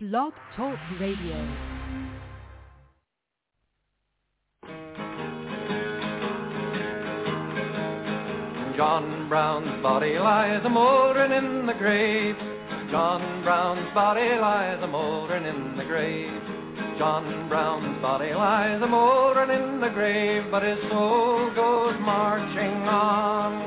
Blog Talk Radio. John Brown's body lies a-mouldering in the grave. John Brown's body lies a-mouldering in the grave. John Brown's body lies a-mouldering in the grave, but his soul goes marching on.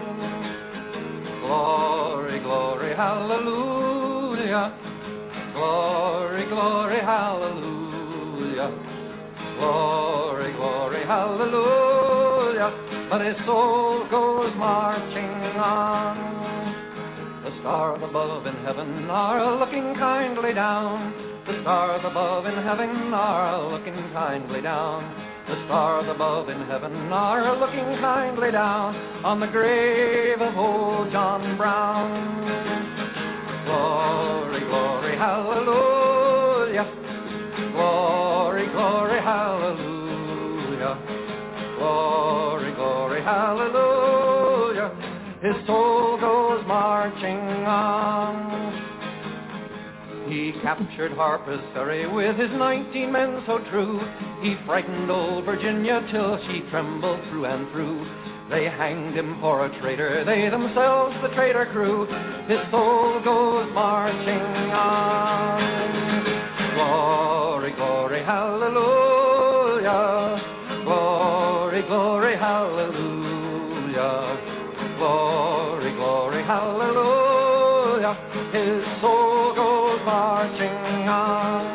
Glory, glory, hallelujah. Glory, glory, hallelujah. Glory, glory, hallelujah. But his soul goes marching on. The stars above in heaven are looking kindly down. The stars above in heaven are looking kindly down. The stars above in heaven are looking kindly down on the grave of old John Brown. Glory, glory, hallelujah. Glory, glory, hallelujah. Glory, glory, hallelujah. His soul goes marching on. He captured Harper's Ferry with his 19 men so true. He frightened old Virginia till she trembled through and through. They hanged him for a traitor, they themselves the traitor crew. His soul goes marching on. Glory, glory, hallelujah. Glory, glory, hallelujah. Glory, glory, hallelujah. His soul goes marching on.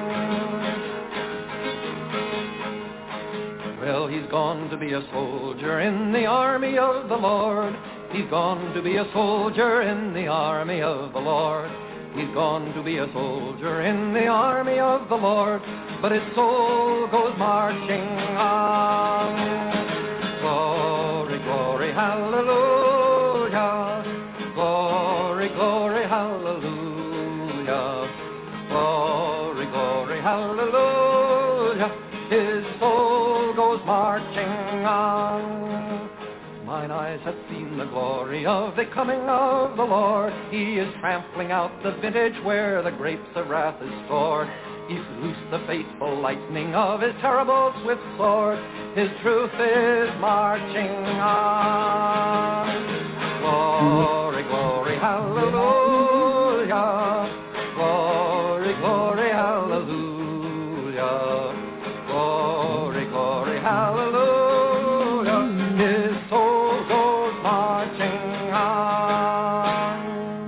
Well, he's gone to be a soldier in the army of the Lord. He's gone to be a soldier in the army of the Lord. He's gone to be a soldier in the army of the Lord, but his soul goes marching on. Glory, glory, hallelujah. Glory, glory, hallelujah. Glory, glory, hallelujah. His soul goes marching on. Mine eyes have seen the glory of the coming of the Lord. He is trampling out the vintage where the grapes of wrath is stored. He's loosed the fateful lightning of his terrible swift sword. His truth is marching on. Glory, glory, hallelujah. Glory, glory, hallelujah. Glory, glory, hallelujah. His soul goes marching on.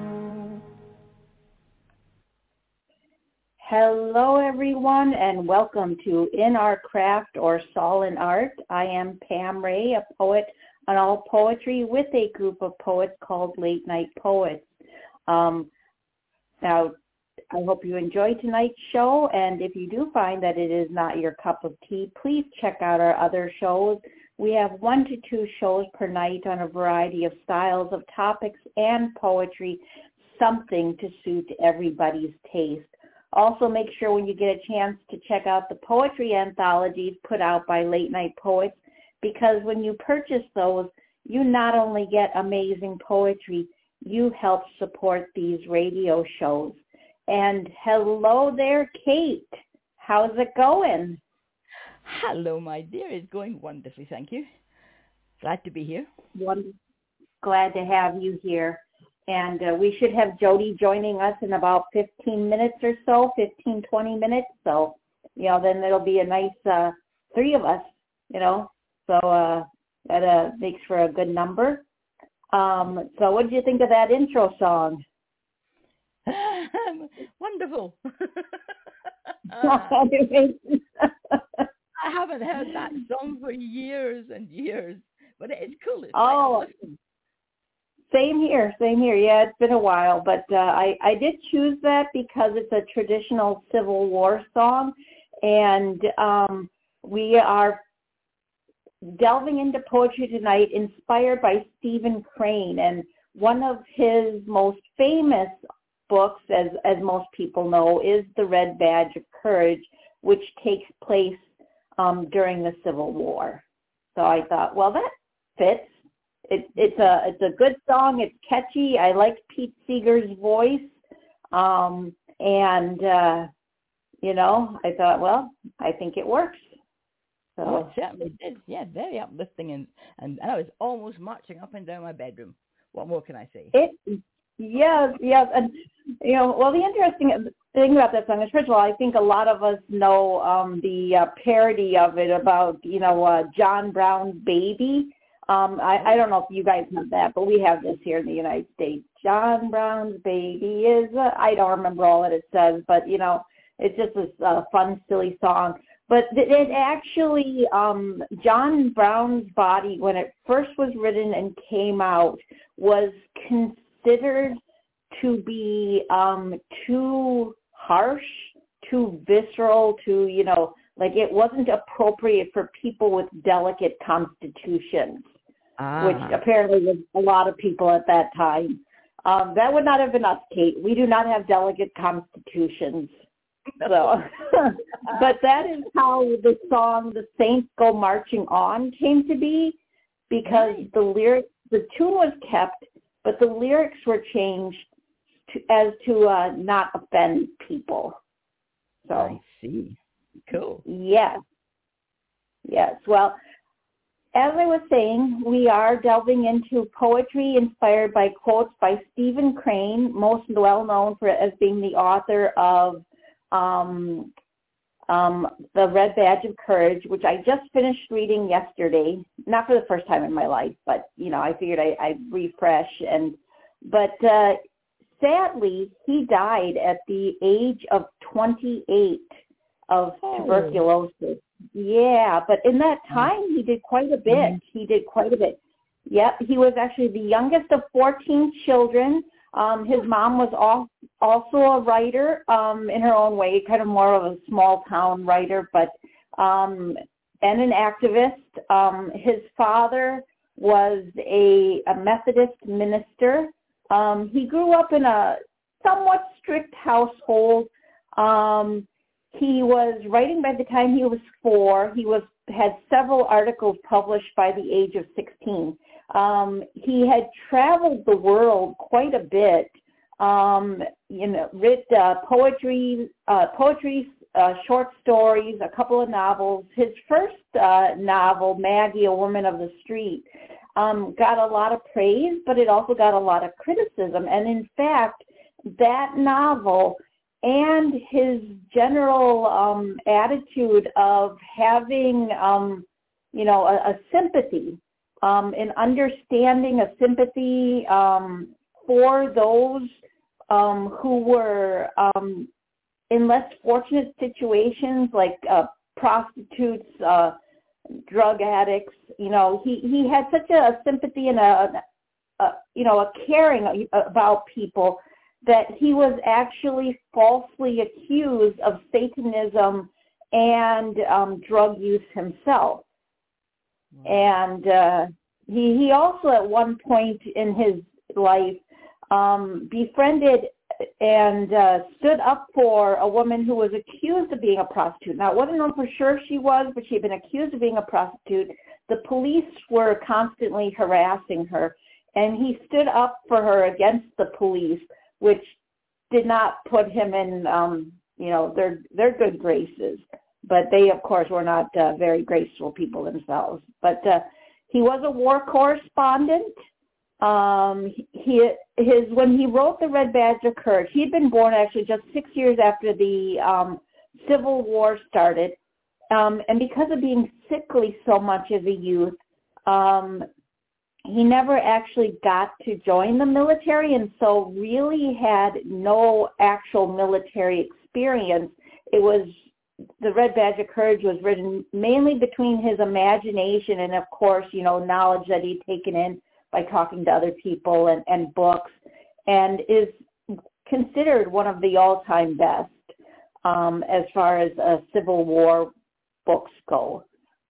Hello, everyone, and welcome to In Our Craft or Saul in Art. I am Pam Ray, a poet on All Poetry with a group of poets called Late Night Poets. Now, I hope you enjoyed tonight's show, and if you do find that it is not your cup of tea, please check out our other shows. We have 1 to 2 shows per night on a variety of styles of topics and poetry, something to suit everybody's taste. Also, make sure when you get a chance to check out the poetry anthologies put out by Late Night Poets, because when you purchase those, you not only get amazing poetry, you help support these radio shows. And hello there, Kate. How's it going? Hello, my dear. It's going wonderfully, thank you. Glad to be here. Glad to have you here. And we should have Jody joining us in about 15 minutes or so, 15, 20 minutes. So, then it'll be a nice 3 of us, So that makes for a good number. So what did you think of that intro song? Wonderful. I haven't heard that song for years and years, but it's cool. Same here. Yeah, it's been a while, but I did choose that because it's a traditional Civil War song, and we are delving into poetry tonight inspired by Stephen Crane, and one of his most famous books, as most people know, is The Red Badge of Courage, which takes place during the Civil War. So I thought, well, that fits. It's a good song. It's catchy. I like Pete Seeger's voice, and I thought, well, I think it works. So Oh, it certainly did. Yeah, very uplifting, and I was almost marching up and down my bedroom. What more can I say? Yes, and well, the interesting thing about that song is, first of all, I think a lot of us know the parody of it about John Brown's Baby. I don't know if you guys have that, but we have this here in the United States. John Brown's baby is I don't remember all that it says, but it's just this fun, silly song. But it actually, John Brown's Body, when it first was written and came out, was considered to be too harsh, too visceral, like it wasn't appropriate for people with delicate constitutions, which apparently was a lot of people at that time. That would not have been us, Kate. We do not have delicate constitutions. So, but that is how the song "The Saints Go Marching On" came to be, because the tune was kept, but the lyrics were changed to not offend people. So I see. Cool. Yes. Well, as I was saying, we are delving into poetry inspired by quotes by Stephen Crane, most well known as being the author of The Red Badge of Courage, which I just finished reading yesterday, not for the first time in my life, but, I figured I'd refresh. But sadly, he died at the age of 28 of tuberculosis. Yeah, but in that time, he did quite a bit. Yep, he was actually the youngest of 14 children. His mom was also a writer in her own way, kind of more of a small town writer, but and an activist. His father was a Methodist minister. He grew up in a somewhat strict household. He was writing by the time he was 4. He had several articles published by the age of 16. He had traveled the world quite a bit, writ poetry, short stories, a couple of novels. His first novel, Maggie, A Woman of the Street, got a lot of praise, but it also got a lot of criticism. And in fact, that novel and his general attitude of having, a sympathy, an understanding, a sympathy for those who were in less fortunate situations, like prostitutes, drug addicts. He had such a sympathy and a caring about people that he was actually falsely accused of Satanism and drug use himself. And he also at one point in his life befriended and stood up for a woman who was accused of being a prostitute. Now, it wasn't known for sure she was, but she had been accused of being a prostitute. The police were constantly harassing her, and he stood up for her against the police, which did not put him in, their good graces. But they, of course, were not very graceful people themselves. But he was a war correspondent. When he wrote The Red Badge of Courage, he had been born actually just 6 years after the Civil War started. And because of being sickly so much as a youth, he never actually got to join the military, and so really had no actual military experience. The Red Badge of Courage was written mainly between his imagination and, of course, knowledge that he'd taken in by talking to other people and books, and is considered one of the all-time best as far as Civil War books go.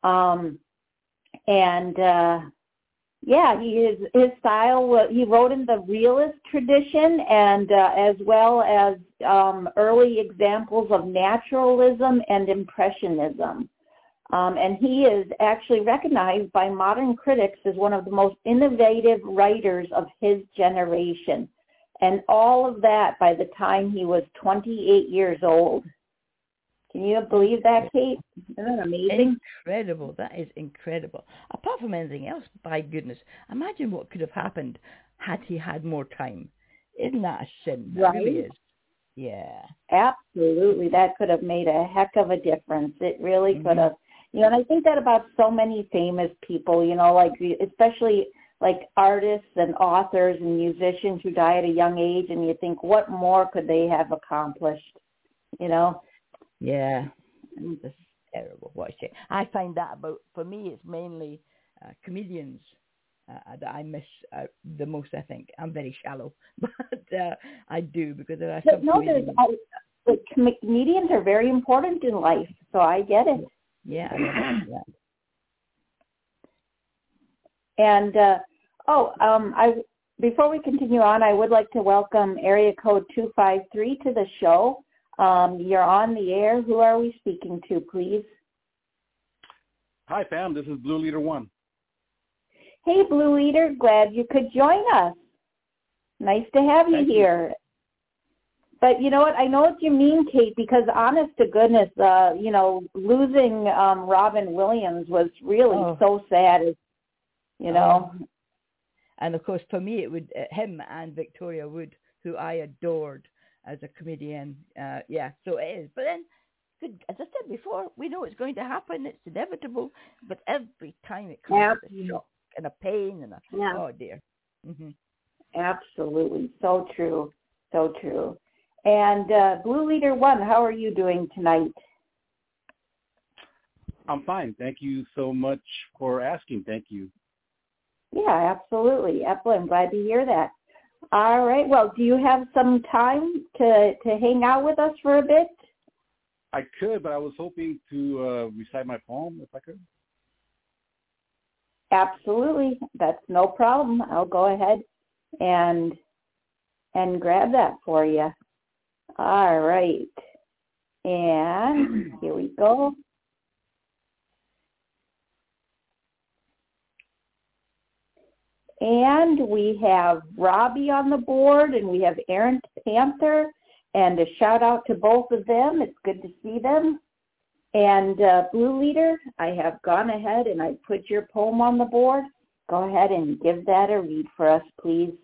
His style, he wrote in the realist tradition, and as well as early examples of naturalism and impressionism. And he is actually recognized by modern critics as one of the most innovative writers of his generation. And all of that by the time he was 28 years old. Can you believe that, Kate? Isn't that amazing? Incredible. That is incredible. Apart from anything else, by goodness, imagine what could have happened had he had more time. Isn't that a sin? It Right? really is. Yeah. Absolutely. That could have made a heck of a difference. It really could have. And I think that about so many famous people, like especially like artists and authors and musicians who die at a young age, and you think, what more could they have accomplished, Yeah. It's terrible. What a shame. I find that for me, it's mainly comedians that I miss the most, I think. I'm very shallow, but I do, because there are some comedians. Comedians are very important in life, so I get it. Yeah, I know that. And, before we continue on, I would like to welcome area code 253 to the show. You're on the air. Who are we speaking to, please? Hi, Pam. This is Blue Leader 1. Hey, Blue Leader. Glad you could join us. Nice to have you here. But you know what? I know what you mean, Kate, because honest to goodness, losing Robin Williams was really so sad, And, of course, for me, it would him and Victoria Wood, who I adored as a comedian. So it is. But then, as I said before, we know it's going to happen. It's inevitable. But every time it comes, it's a shock and a pain and oh, dear. Mm-hmm. Absolutely. So true. So true. And Blue Leader 1, how are you doing tonight? I'm fine. Thank you so much for asking. Thank you. Yeah, absolutely. I'm glad to hear that. All right. Well, do you have some time to hang out with us for a bit? I could, but I was hoping to recite my poem, if I could. Absolutely. That's no problem. I'll go ahead and grab that for you. All right. And here we go. And we have Robbie on the board, and we have Errant Panther, and a shout out to both of them. It's good to see them. And Blue Leader, I have gone ahead and I put your poem on the board. Go ahead and give that a read for us, please.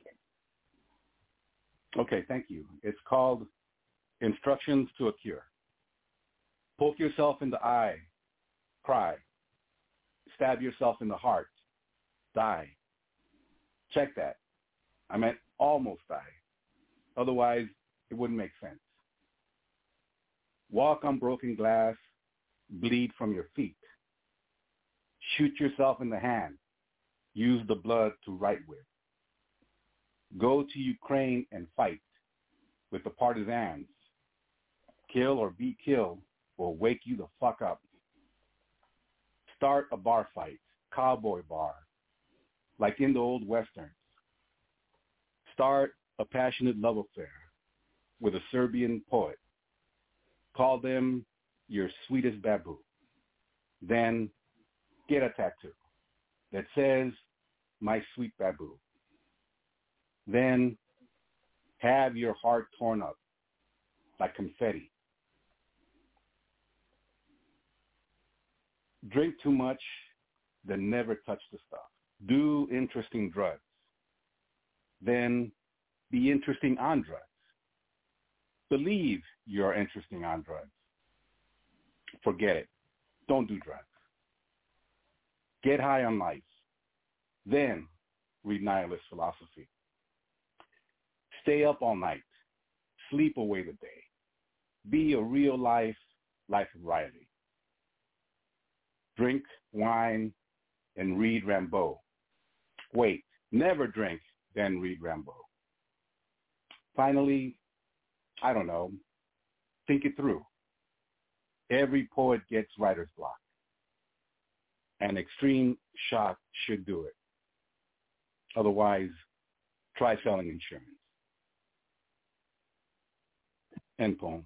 Okay, thank you. It's called Instructions to a Cure. Poke yourself in the eye, cry. Stab yourself in the heart, die. Check that. I meant almost die. Otherwise, it wouldn't make sense. Walk on broken glass, bleed from your feet. Shoot yourself in the hand. Use the blood to write with. Go to Ukraine and fight with the partisans. Kill or be killed will wake you the fuck up. Start a bar fight, cowboy bar, like in the old westerns. Start a passionate love affair with a Serbian poet. Call them your sweetest babu. Then get a tattoo that says, my sweet babu. Then have your heart torn up like confetti. Drink too much, then never touch the stuff. Do interesting drugs. Then be interesting on drugs. Believe you're interesting on drugs. Forget it. Don't do drugs. Get high on life. Then read nihilist philosophy. Stay up all night. Sleep away the day. Be a real life of Riley. Drink wine and read Rimbaud. Wait, never drink, then read Rimbaud. Finally, I don't know, think it through. Every poet gets writer's block. An extreme shock should do it. Otherwise, try selling insurance. End poem.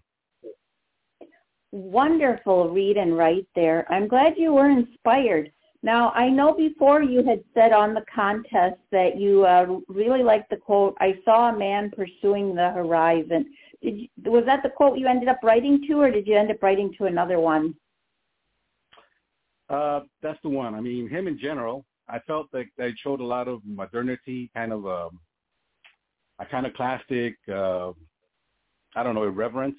Wonderful read and write there. I'm glad you were inspired. Now, I know before you had said on the contest that you really liked the quote, I saw a man pursuing the horizon. Was that the quote you ended up writing to, or did you end up writing to another one? That's the one. I mean, him in general, I felt that they showed a lot of modernity, kind of a kind of classic, irreverence.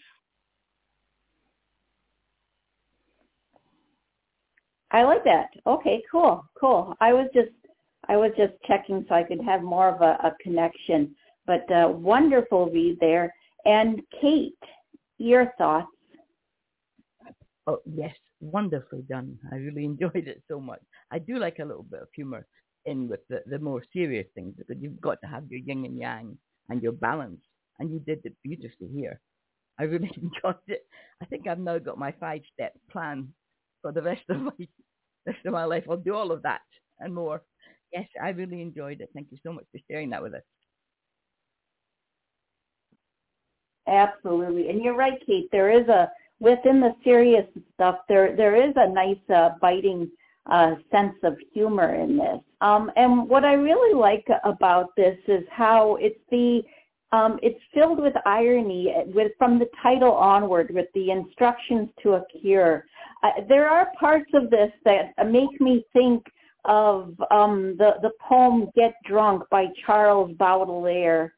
I like that. Okay, cool. I was just checking so I could have more of a connection. But wonderful read there. And Kate, your thoughts? Oh, yes, wonderfully done. I really enjoyed it so much. I do like a little bit of humor in with the more serious things, because you've got to have your yin and yang and your balance, and you did it beautifully here. I really enjoyed it. I think I've now got my 5-step plan for the rest of my life. I'll do all of that and more. Yes, I really enjoyed it. Thank you so much for sharing that with us. Absolutely. And you're right, Kate. There is within the serious stuff, there is a nice biting sense of humor in this. And what I really like about this is how it's filled with irony from the title onward, with the instructions to a cure. There are parts of this that make me think of the poem Get Drunk by Charles Baudelaire.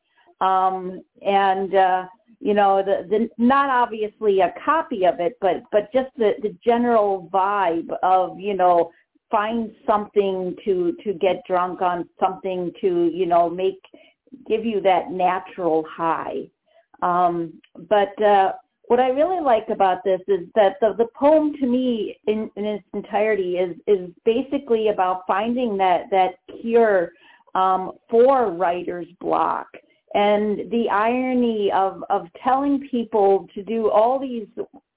The not obviously a copy of it, but just the general vibe of, find something to get drunk on, something to, give you that natural high. But what I really like about this is that the poem, to me, in its entirety, is basically about finding that cure for writer's block, and the irony of telling people to do all these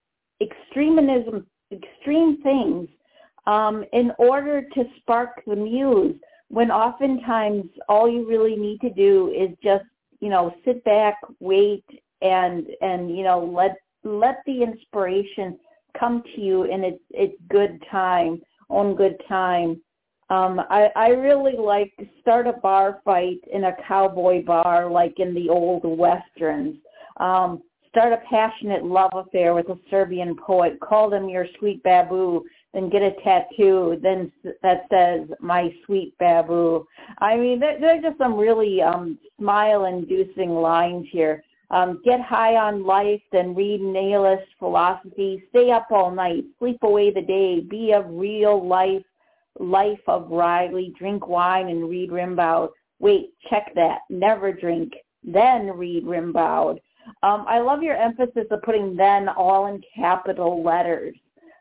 extreme things in order to spark the muse, when oftentimes all you really need to do is just, sit back, wait, and let the inspiration come to you in its good time, own good time. I really like start a bar fight in a cowboy bar like in the old westerns. Start a passionate love affair with a Serbian poet. Call them your sweet baboo. Then get a tattoo then that says my sweet baboo. I mean, there's just some really smile-inducing lines here. Get high on life, then read nihilist philosophy. Stay up all night, sleep away the day. Be a real life of Riley. Drink wine and read Rimbaud. Wait, check that. Never drink, then read Rimbaud. I love your emphasis of putting then all in capital letters.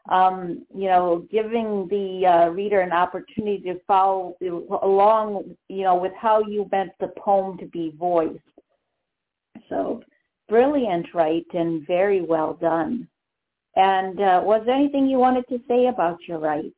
Giving the reader an opportunity to follow along, with how you meant the poem to be voiced. So brilliant, right, and very well done. And was there anything you wanted to say about your right?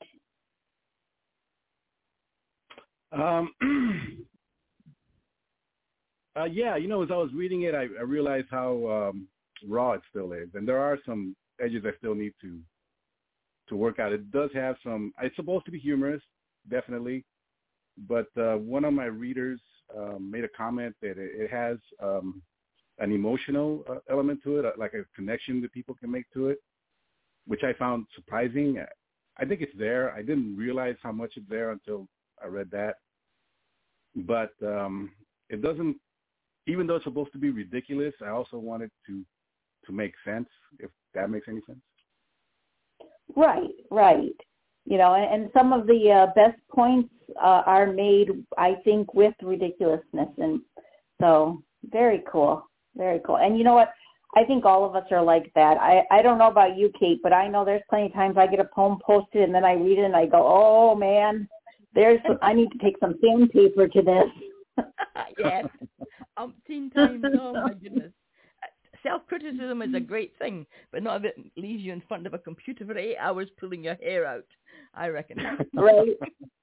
Yeah, as I was reading it, I realized how raw it still is, and there are some edges I still need to work out. It does have some. It's supposed to be humorous, definitely, but one of my readers made a comment that it has an emotional element to it, like a connection that people can make to it, which I found surprising. I think it's there. I didn't realize how much it's there until I read that. But it doesn't, even though it's supposed to be ridiculous, I also want it to make sense, if that makes any sense. Right. And some of the best points are made, I think, with ridiculousness. And so very cool. Very cool. And you know what? I think all of us are like that. I don't know about you, Kate, but I know there's plenty of times I get a poem posted and then I read it and I go, oh, man, I need to take some sandpaper to this. Yes, umpteen times. Oh, my goodness. Self-criticism is a great thing, but not if it leaves you in front of a computer for 8 hours pulling your hair out, I reckon. Right.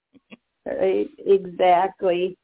Exactly.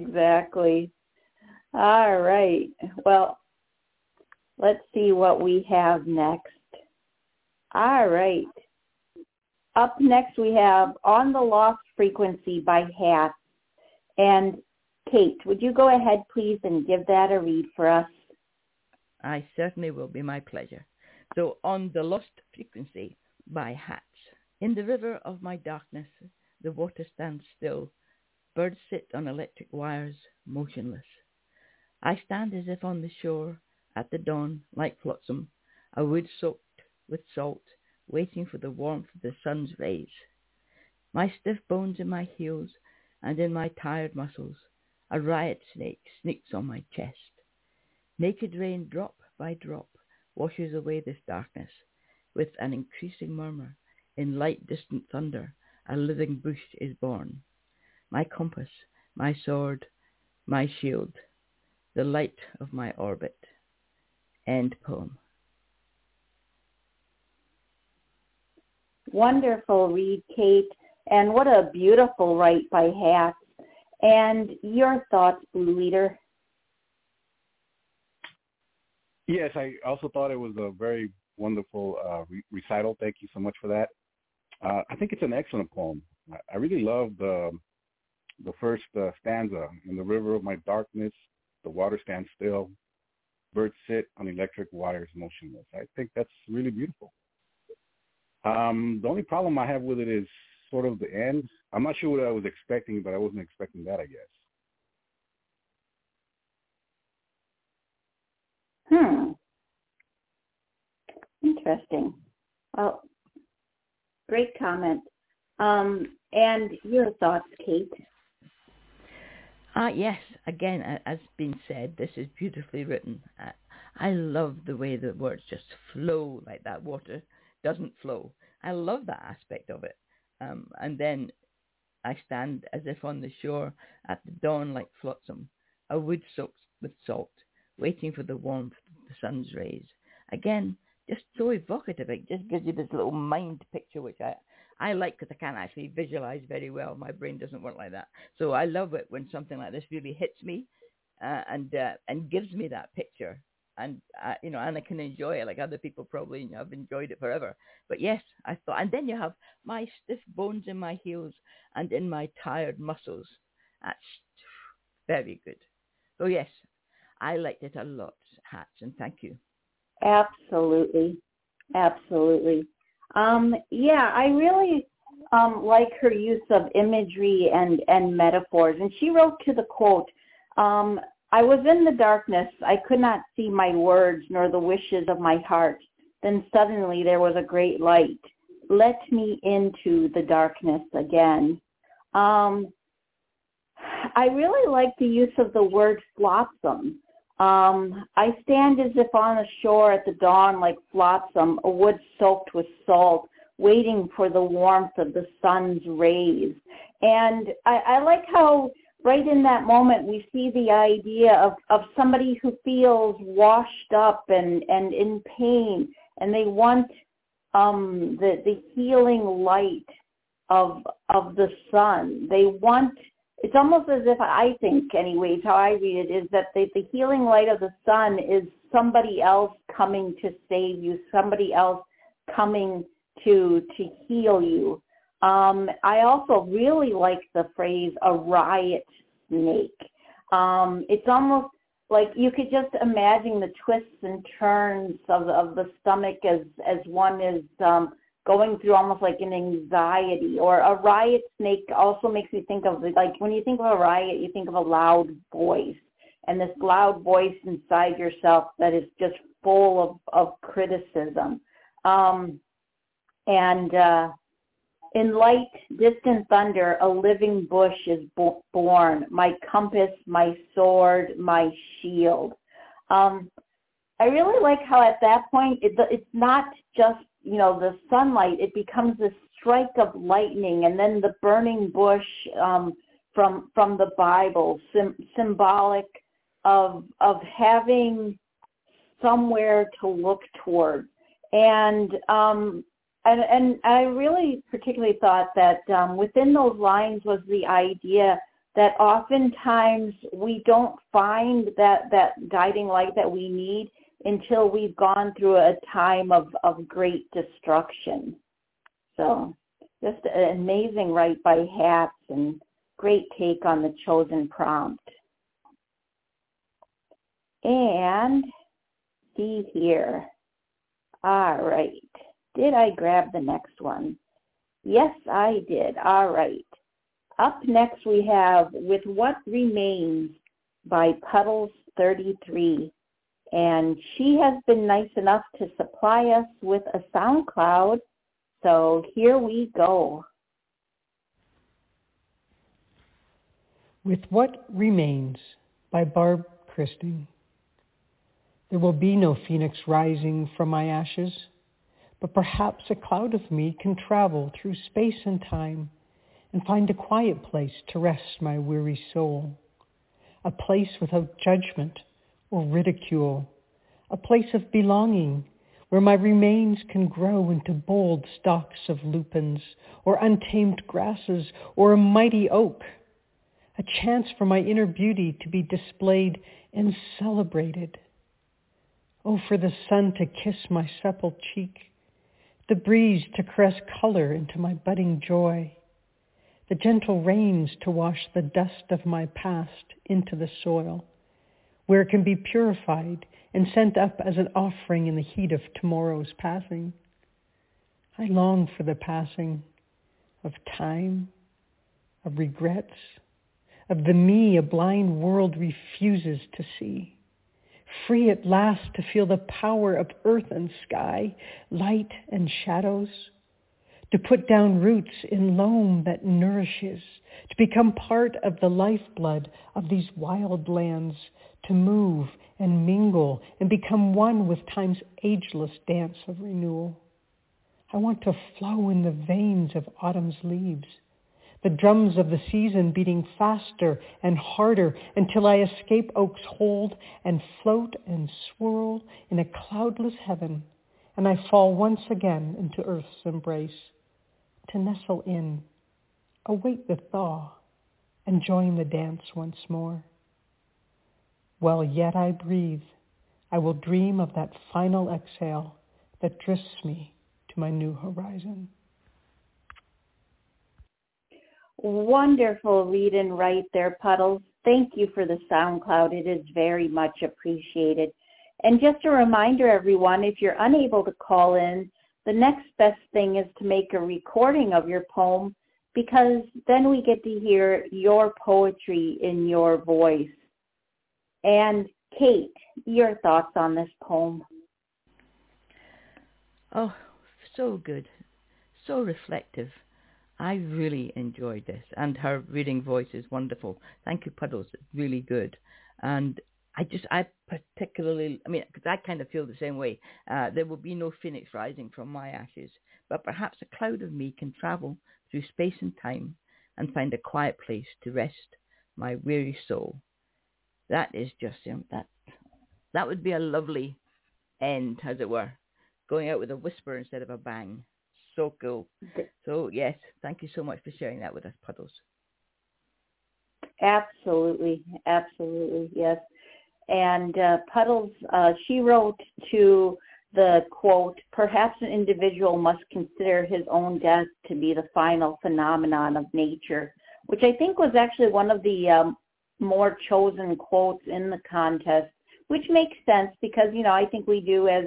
All right. Well, let's see what we have next. All right. Up next we have On the Lost Frequency by Hat. And Kate, would you go ahead, please, and give that a read for us? I certainly will be my pleasure. So on The Lost Frequency by Hats. In the river of my darkness, the water stands still. Birds sit on electric wires, motionless. I stand as if on the shore, at the dawn, like flotsam, a wood soaked with salt, waiting for the warmth of the sun's rays. My stiff bones in my heels and in my tired muscles, a riot snake sneaks on my chest. Naked rain, drop by drop, washes away this darkness. With an increasing murmur, in light distant thunder, a living bush is born. My compass, my sword, my shield, the light of my orbit. End poem. Wonderful read, Kate. And what a beautiful write by Hats. And your thoughts, Blue Leader? Yes, I also thought it was a very wonderful recital. Thank you so much for that. I think it's an excellent poem. I really love the first stanza. In the river of my darkness, the water stands still. Birds sit on electric wires motionless. I think that's really beautiful. The only problem I have with it is sort of the end. I'm not sure what I was expecting, but I wasn't expecting that, I guess. Interesting. Well, great comment. And your thoughts, Kate? Yes, again, as been said, this is beautifully written. I love the way the words just flow like that. Water doesn't flow. I love that aspect of it. And then I stand as if on the shore at the dawn like flotsam, a wood soaked with salt, waiting for the warmth of the sun's rays. Again, just so evocative. It just gives you this little mind picture, which I like because I can't actually visualize very well. My brain doesn't work like that. So I love it when something like this really hits me and gives me that picture. And, and I can enjoy it like other people probably have enjoyed it forever. But yes, I thought, and then you have my stiff bones in my heels and in my tired muscles. That's very good. So yes, I liked it a lot, Hats, and thank you. Absolutely. Absolutely. I really like her use of imagery and metaphors. And she wrote to the quote, I was in the darkness. I could not see my words nor the wishes of my heart. Then suddenly there was a great light. Let me into the darkness again. I really like the use of the word flotsam. I stand as if on the shore at the dawn like flotsam, a wood soaked with salt, waiting for the warmth of the sun's rays. And I like how right in that moment we see the idea of somebody who feels washed up and in pain, and they want the healing light of the sun. They want, it's almost as if, I think anyways, how I read it, is that the healing light of the sun is somebody else coming to save you, somebody else coming to heal you. I also really like the phrase, a riot snake. It's almost like you could just imagine the twists and turns of the stomach as one is going through almost like an anxiety. Or a riot snake also makes me think of, like, when you think of a riot, you think of a loud voice. And this loud voice inside yourself that is just full of criticism. In light, distant thunder, a living bush is born. My compass, my sword, my shield. I really like how at that point it's not just the sunlight. It becomes a strike of lightning, and then the burning bush from the Bible, symbolic of having somewhere to look toward. And I really particularly thought that within those lines was the idea that oftentimes we don't find that guiding light that we need until we've gone through a time of great destruction. So just an amazing write by Hats and great take on the chosen prompt. And see here. All right. Did I grab the next one? Yes, I did. All right. Up next we have With What Remains by Puddles 33. And she has been nice enough to supply us with a SoundCloud. So here we go. With What Remains by Barb Christing. There will be no phoenix rising from my ashes, but perhaps a cloud of me can travel through space and time and find a quiet place to rest my weary soul, a place without judgment or ridicule, a place of belonging where my remains can grow into bold stalks of lupins or untamed grasses or a mighty oak, a chance for my inner beauty to be displayed and celebrated. Oh, for the sun to kiss my supple cheek, the breeze to caress color into my budding joy, the gentle rains to wash the dust of my past into the soil, where it can be purified and sent up as an offering in the heat of tomorrow's passing. I long for the passing of time, of regrets, of the me a blind world refuses to see. Free at last to feel the power of earth and sky, light and shadows, to put down roots in loam that nourishes, to become part of the lifeblood of these wild lands, to move and mingle and become one with time's ageless dance of renewal. I want to flow in the veins of autumn's leaves, the drums of the season beating faster and harder until I escape oak's hold and float and swirl in a cloudless heaven, and I fall once again into earth's embrace, to nestle in, await the thaw, and join the dance once more. While yet I breathe, I will dream of that final exhale that drifts me to my new horizon. Wonderful read and write there, Puddles. Thank you for the SoundCloud. It is very much appreciated. And just a reminder, everyone, if you're unable to call in, the next best thing is to make a recording of your poem, because then we get to hear your poetry in your voice. And Kate, your thoughts on this poem? Oh, so good. So reflective. I really enjoyed this, and her reading voice is wonderful. Thank you, Puddles. It's really good. And I particularly, because I kind of feel the same way. There will be no phoenix rising from my ashes, but perhaps a cloud of me can travel through space and time and find a quiet place to rest my weary soul. That is just, that would be a lovely end, as it were, going out with a whisper instead of a bang. So cool. So yes, thank you so much for sharing that with us, Puddles. Absolutely, yes. And Puddles, she wrote to the quote, perhaps an individual must consider his own death to be the final phenomenon of nature, which I think was actually one of the more chosen quotes in the contest, which makes sense because, I think we do as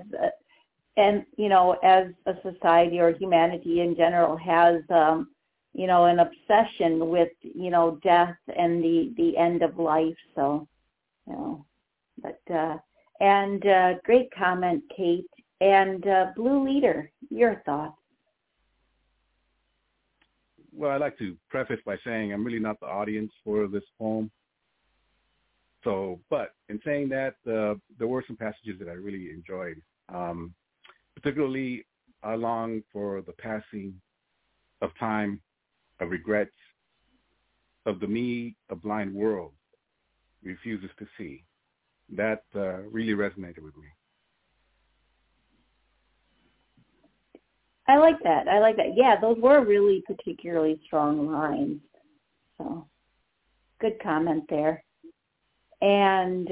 a society or humanity in general has, an obsession with, death and the end of life. So, great comment, Kate. And Blue Leader, your thoughts? Well, I'd like to preface by saying I'm really not the audience for this poem. So, but in saying that, there were some passages that I really enjoyed. Particularly, I long for the passing of time, of regrets, of the me a blind world refuses to see. That really resonated with me. I like that. Yeah, those were really particularly strong lines. So, good comment there. And,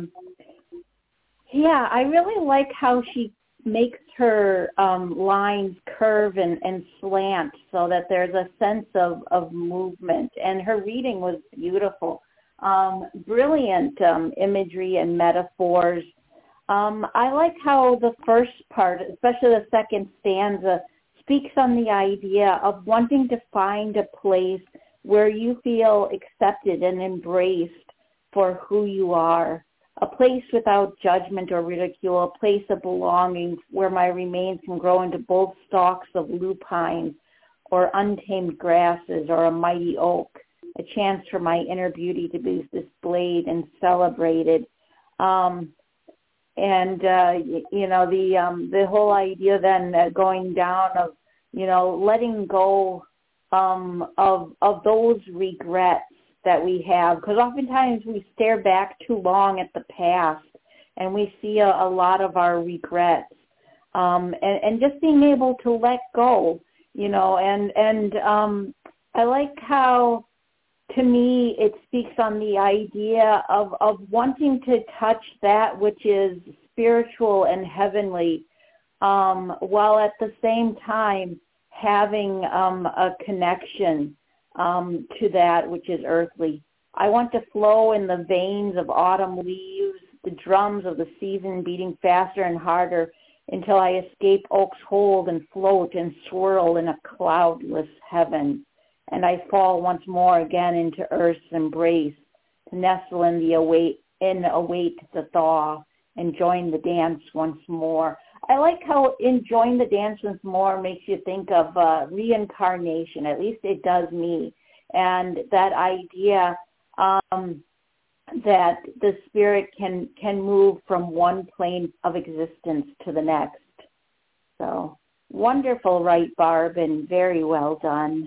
I really like how she makes her lines curve and slant so that there's a sense of movement. And her reading was beautiful. Brilliant imagery and metaphors. I like how the first part, especially the second stanza, speaks on the idea of wanting to find a place where you feel accepted and embraced for who you are, a place without judgment or ridicule, a place of belonging where my remains can grow into bold stalks of lupines or untamed grasses or a mighty oak, a chance for my inner beauty to be displayed and celebrated. The whole idea then going down of, letting go of those regrets that we have, because oftentimes we stare back too long at the past and we see a lot of our regrets, and just being able to let go, I like how, to me, it speaks on the idea of wanting to touch that which is spiritual and heavenly, while at the same time having a connection to that which is earthly. I want to flow in the veins of autumn leaves, the drums of the season beating faster and harder until I escape oak's hold and float and swirl in a cloudless heaven. And I fall once more again into earth's embrace, to nestle in await the thaw, and join the dance once more. I like how enjoying the dance once more makes you think of reincarnation. At least it does me. And that idea that the spirit can move from one plane of existence to the next. So wonderful, right, Barb, and very well done.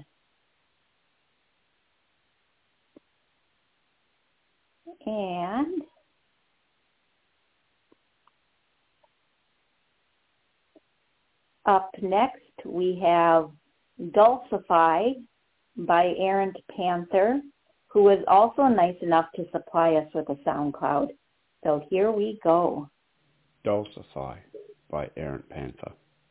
And up next, we have Dulcify by Errant Panther, who was also nice enough to supply us with a SoundCloud. So here we go. Dulcify by Errant Panther.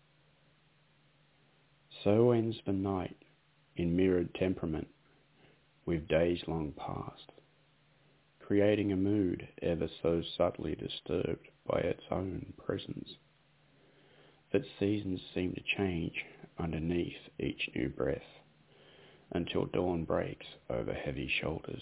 So ends the night in mirrored temperament with days long past, creating a mood ever so subtly disturbed by its own presence, that seasons seem to change underneath each new breath until dawn breaks over heavy shoulders.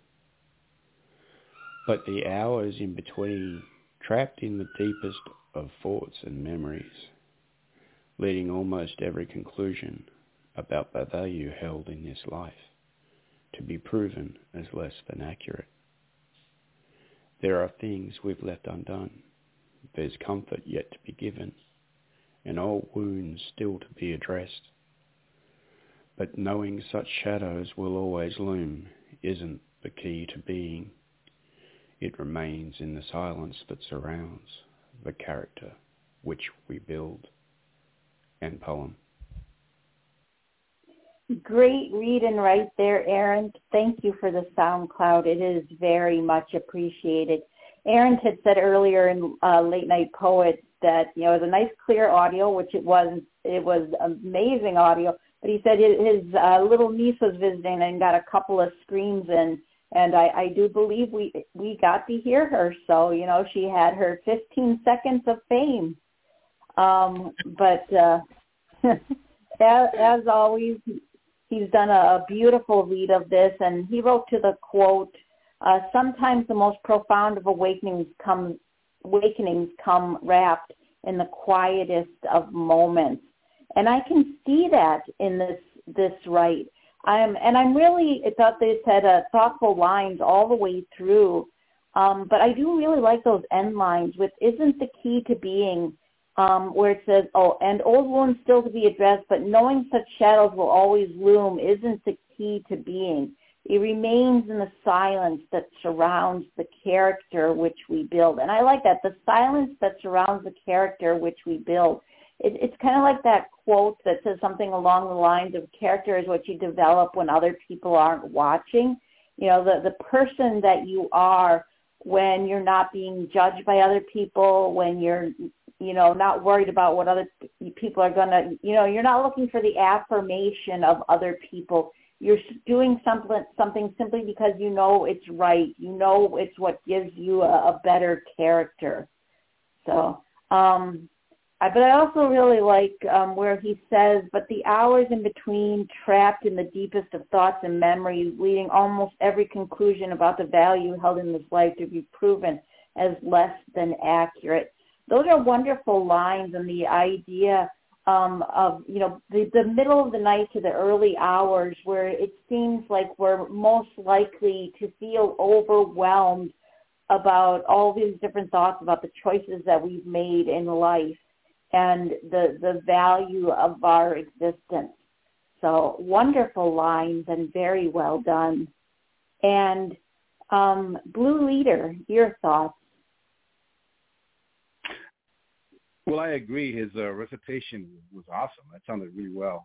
But the hours in between, trapped in the deepest of thoughts and memories, leading almost every conclusion about the value held in this life to be proven as less than accurate. There are things we've left undone, there's comfort yet to be given, and old wounds still to be addressed. But knowing such shadows will always loom isn't the key to being. It remains in the silence that surrounds the character which we build. End poem. Great reading right there, Aaron. Thank you for the SoundCloud. It is very much appreciated. Aaron had said earlier in Late Night Poet that, it was a nice clear audio, which it was amazing audio, but he said his little niece was visiting and got a couple of screams in, and I do believe we got to hear her. So, she had her 15 seconds of fame. But as always, he's done a beautiful read of this, and he wrote to the quote, sometimes the most profound of awakenings come wrapped in the quietest of moments. And I can see that in this right. I'm really, I thought they said thoughtful lines all the way through. But I do really like those end lines with isn't the key to being, where it says, and old wounds still to be addressed, but knowing such shadows will always loom isn't the key to being. It remains in the silence that surrounds the character which we build. And I like that, the silence that surrounds the character which we build. It's kind of like that quote that says something along the lines of character is what you develop when other people aren't watching. The person that you are when you're not being judged by other people, when you're, not worried about what other people are going to, you're not looking for the affirmation of other people. You're doing something simply because it's right. It's what gives you a better character. So, but I also really like where he says, but the hours in between, trapped in the deepest of thoughts and memories, leading almost every conclusion about the value held in this life to be proven as less than accurate. Those are wonderful lines, and the idea of, the middle of the night to the early hours where it seems like we're most likely to feel overwhelmed about all these different thoughts about the choices that we've made in life and the value of our existence. So wonderful lines and very well done. And Blue Leader, your thoughts? Well, I agree. His recitation was awesome. That sounded really well.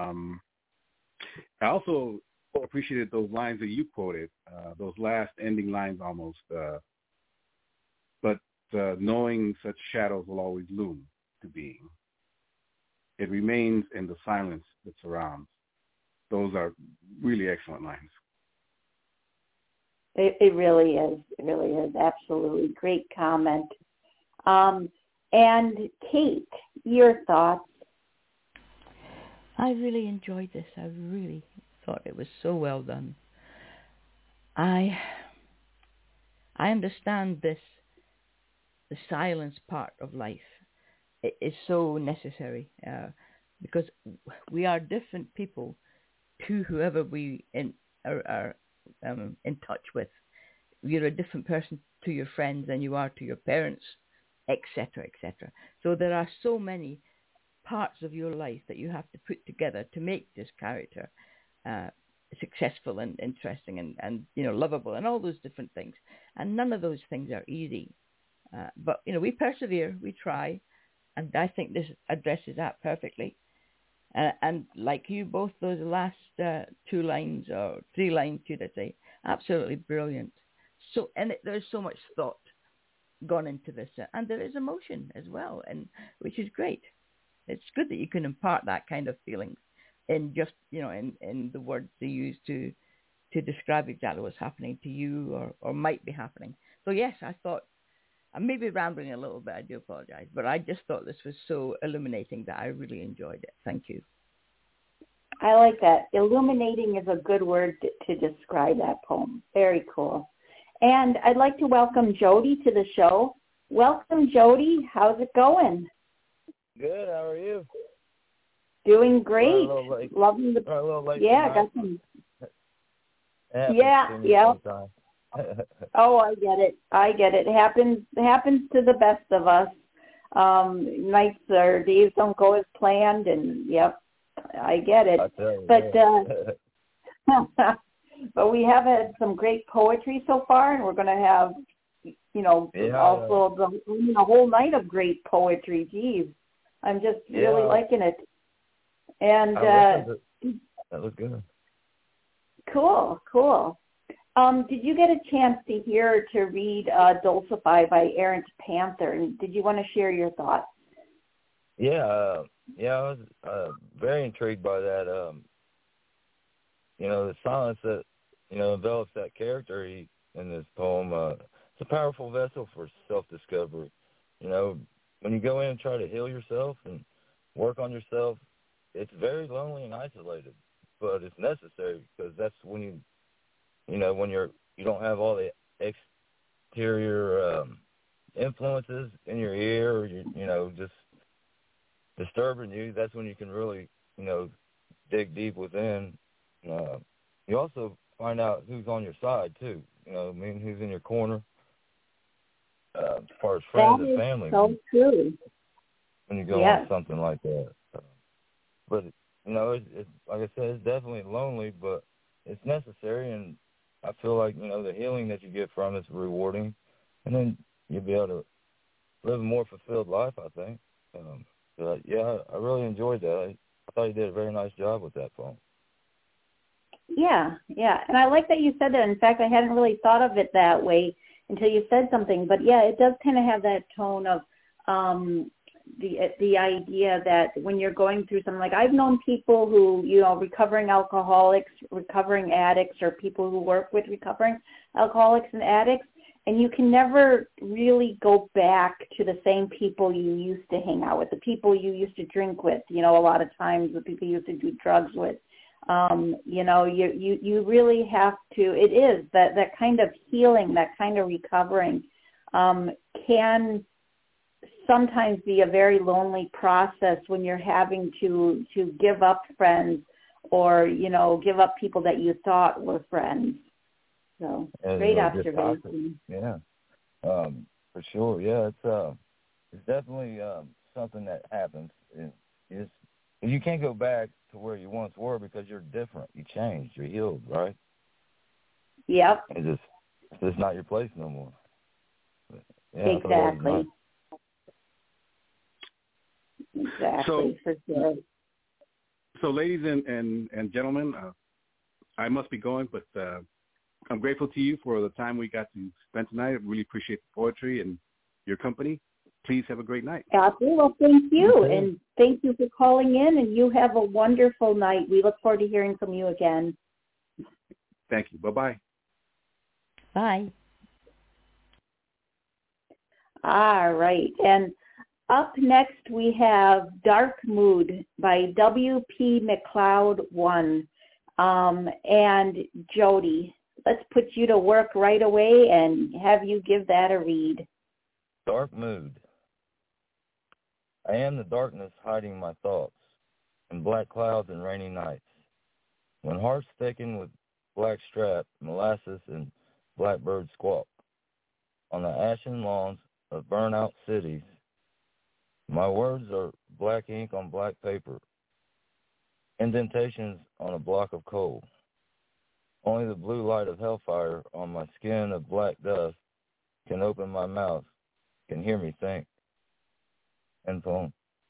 I also appreciated those lines that you quoted, those last ending lines almost. But knowing such shadows will always loom to being. It remains in the silence that surrounds. Those are really excellent lines. It really is. It really is. Absolutely. Great comment. And Kate, your thoughts? I really enjoyed this. I really thought it was so well done. I understand this, the silence part of life. It is so necessary because we are different people to whoever we are in touch with. You're a different person to your friends than you are to your parents, etc., etc. So there are so many parts of your life that you have to put together to make this character successful and interesting and lovable and all those different things. And none of those things are easy. But we persevere, we try, and I think this addresses that perfectly. And like you, both those last 2 lines or 3 lines, should I say, absolutely brilliant. So, and there's so much thought gone into this, and there is emotion as well, and which is great. It's good that you can impart that kind of feeling in just in the words they use to describe exactly what's happening to you or might be happening. So yes, I thought, I may be rambling a little bit, I do apologize, but I just thought this was so illuminating that I really enjoyed it. Thank you. I like that. Illuminating is a good word to describe that poem. Very cool. And I'd like to welcome Jody to the show. Welcome, Jody. How's it going? Good. How are you? Doing great. Loving the. Yeah, got some. Yeah. Oh, I get it. It happens to the best of us. Nights or days don't go as planned, and yep, I get it. But we have had some great poetry so far, and we're going to have, also a whole night of great poetry. Geez, I'm just really liking it. And that was good. Cool. Did you get a chance to hear or to read Dulcify by Errant Panther? And did you want to share your thoughts? Yeah, I was very intrigued by that. The silence that, envelops that character in this poem. It's a powerful vessel for self-discovery. When you go in and try to heal yourself and work on yourself, it's very lonely and isolated, but it's necessary because that's when when you don't have all the exterior influences in your ear or just disturbing you. That's when you can really dig deep within. You also find out who's on your side too. Who's in your corner as far as friends and family. So true. When you go on something like that, but it's like I said, it's definitely lonely, but it's necessary, and I feel like the healing that you get from it's rewarding, and then you'll be able to live a more fulfilled life, I think. I really enjoyed that. I thought you did a very nice job with that poem. Yeah, and I like that you said that. In fact, I hadn't really thought of it that way until you said something. But yeah, it does kind of have that tone of the idea that when you're going through something, like I've known people who, recovering alcoholics, recovering addicts, or people who work with recovering alcoholics and addicts, and you can never really go back to the same people you used to hang out with, the people you used to drink with, a lot of times the people you used to do drugs with. You really have to, it is that kind of healing, that kind of recovering can sometimes be a very lonely process when you're having to give up friends or, give up people that you thought were friends. So great observation. Yeah, for sure. Yeah, it's definitely something that happens. You can't go back to where you once were because you're different. You changed. You're healed, right? Yep. It's just not your place no more. Yeah, exactly. Exactly, for sure. So, ladies and gentlemen, I must be going, but I'm grateful to you for the time we got to spend tonight. I really appreciate the poetry and your company. Please have a great night. Absolutely. Well, thank you, and thank you for calling in, and you have a wonderful night. We look forward to hearing from you again. Thank you. Bye-bye. Bye. All right, and up next we have Dark Mood by W.P. McLeod 1. And Jody, let's put you to work right away and have you give that a read. Dark Mood. I am the darkness hiding my thoughts in black clouds and rainy nights. When hearts thicken with black strap, molasses, and blackbird squawk. On the ashen lawns of burnout cities, my words are black ink on black paper, indentations on a block of coal. Only the blue light of hellfire on my skin of black dust can open my mouth, can hear me think. End poem.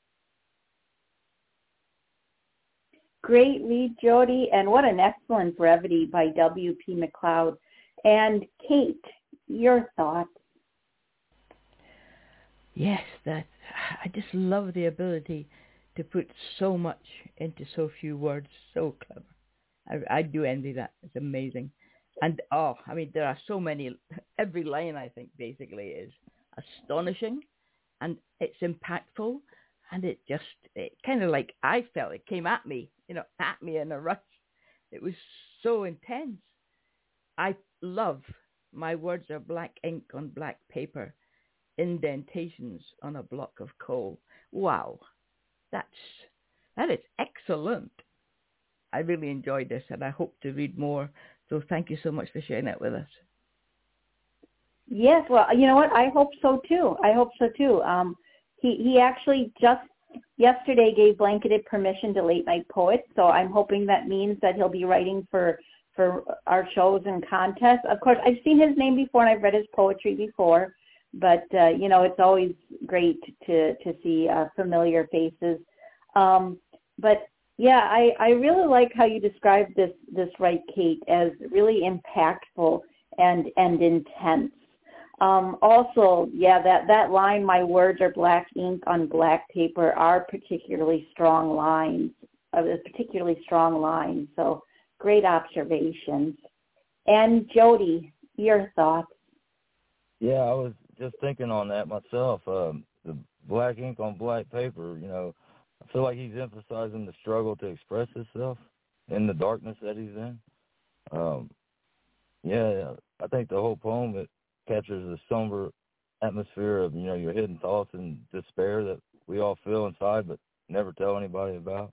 Great read, Jody, and what an excellent brevity by W.P. McLeod. And Kate, your thoughts? Yes, I just love the ability to put so much into so few words. So clever. I do envy that. It's amazing. And, there are so many. Every line, I think, basically is astonishing, and it's impactful, and it kind of like I felt it came at me in a rush. It was so intense. I love my words are black ink on black paper, indentations on a block of coal. Wow, that is excellent. I really enjoyed this, and I hope to read more. So thank you so much for sharing it with us. Yes, well, you know what? I hope so too. He actually just yesterday gave blanketed permission to Late Night Poets, so I'm hoping that means that he'll be writing for our shows and contests. Of course, I've seen his name before and I've read his poetry before, but it's always great to see familiar faces. But yeah, I really like how you described this right, Kate, as really impactful and intense. Also, yeah, that line, my words are black ink on black paper, are particularly strong lines. So great observations. And Jody, your thoughts? Yeah, I was just thinking on that myself. The black ink on black paper, I feel like he's emphasizing the struggle to express himself in the darkness that he's in. I think the whole poem, it captures the somber atmosphere of, your hidden thoughts and despair that we all feel inside but never tell anybody about.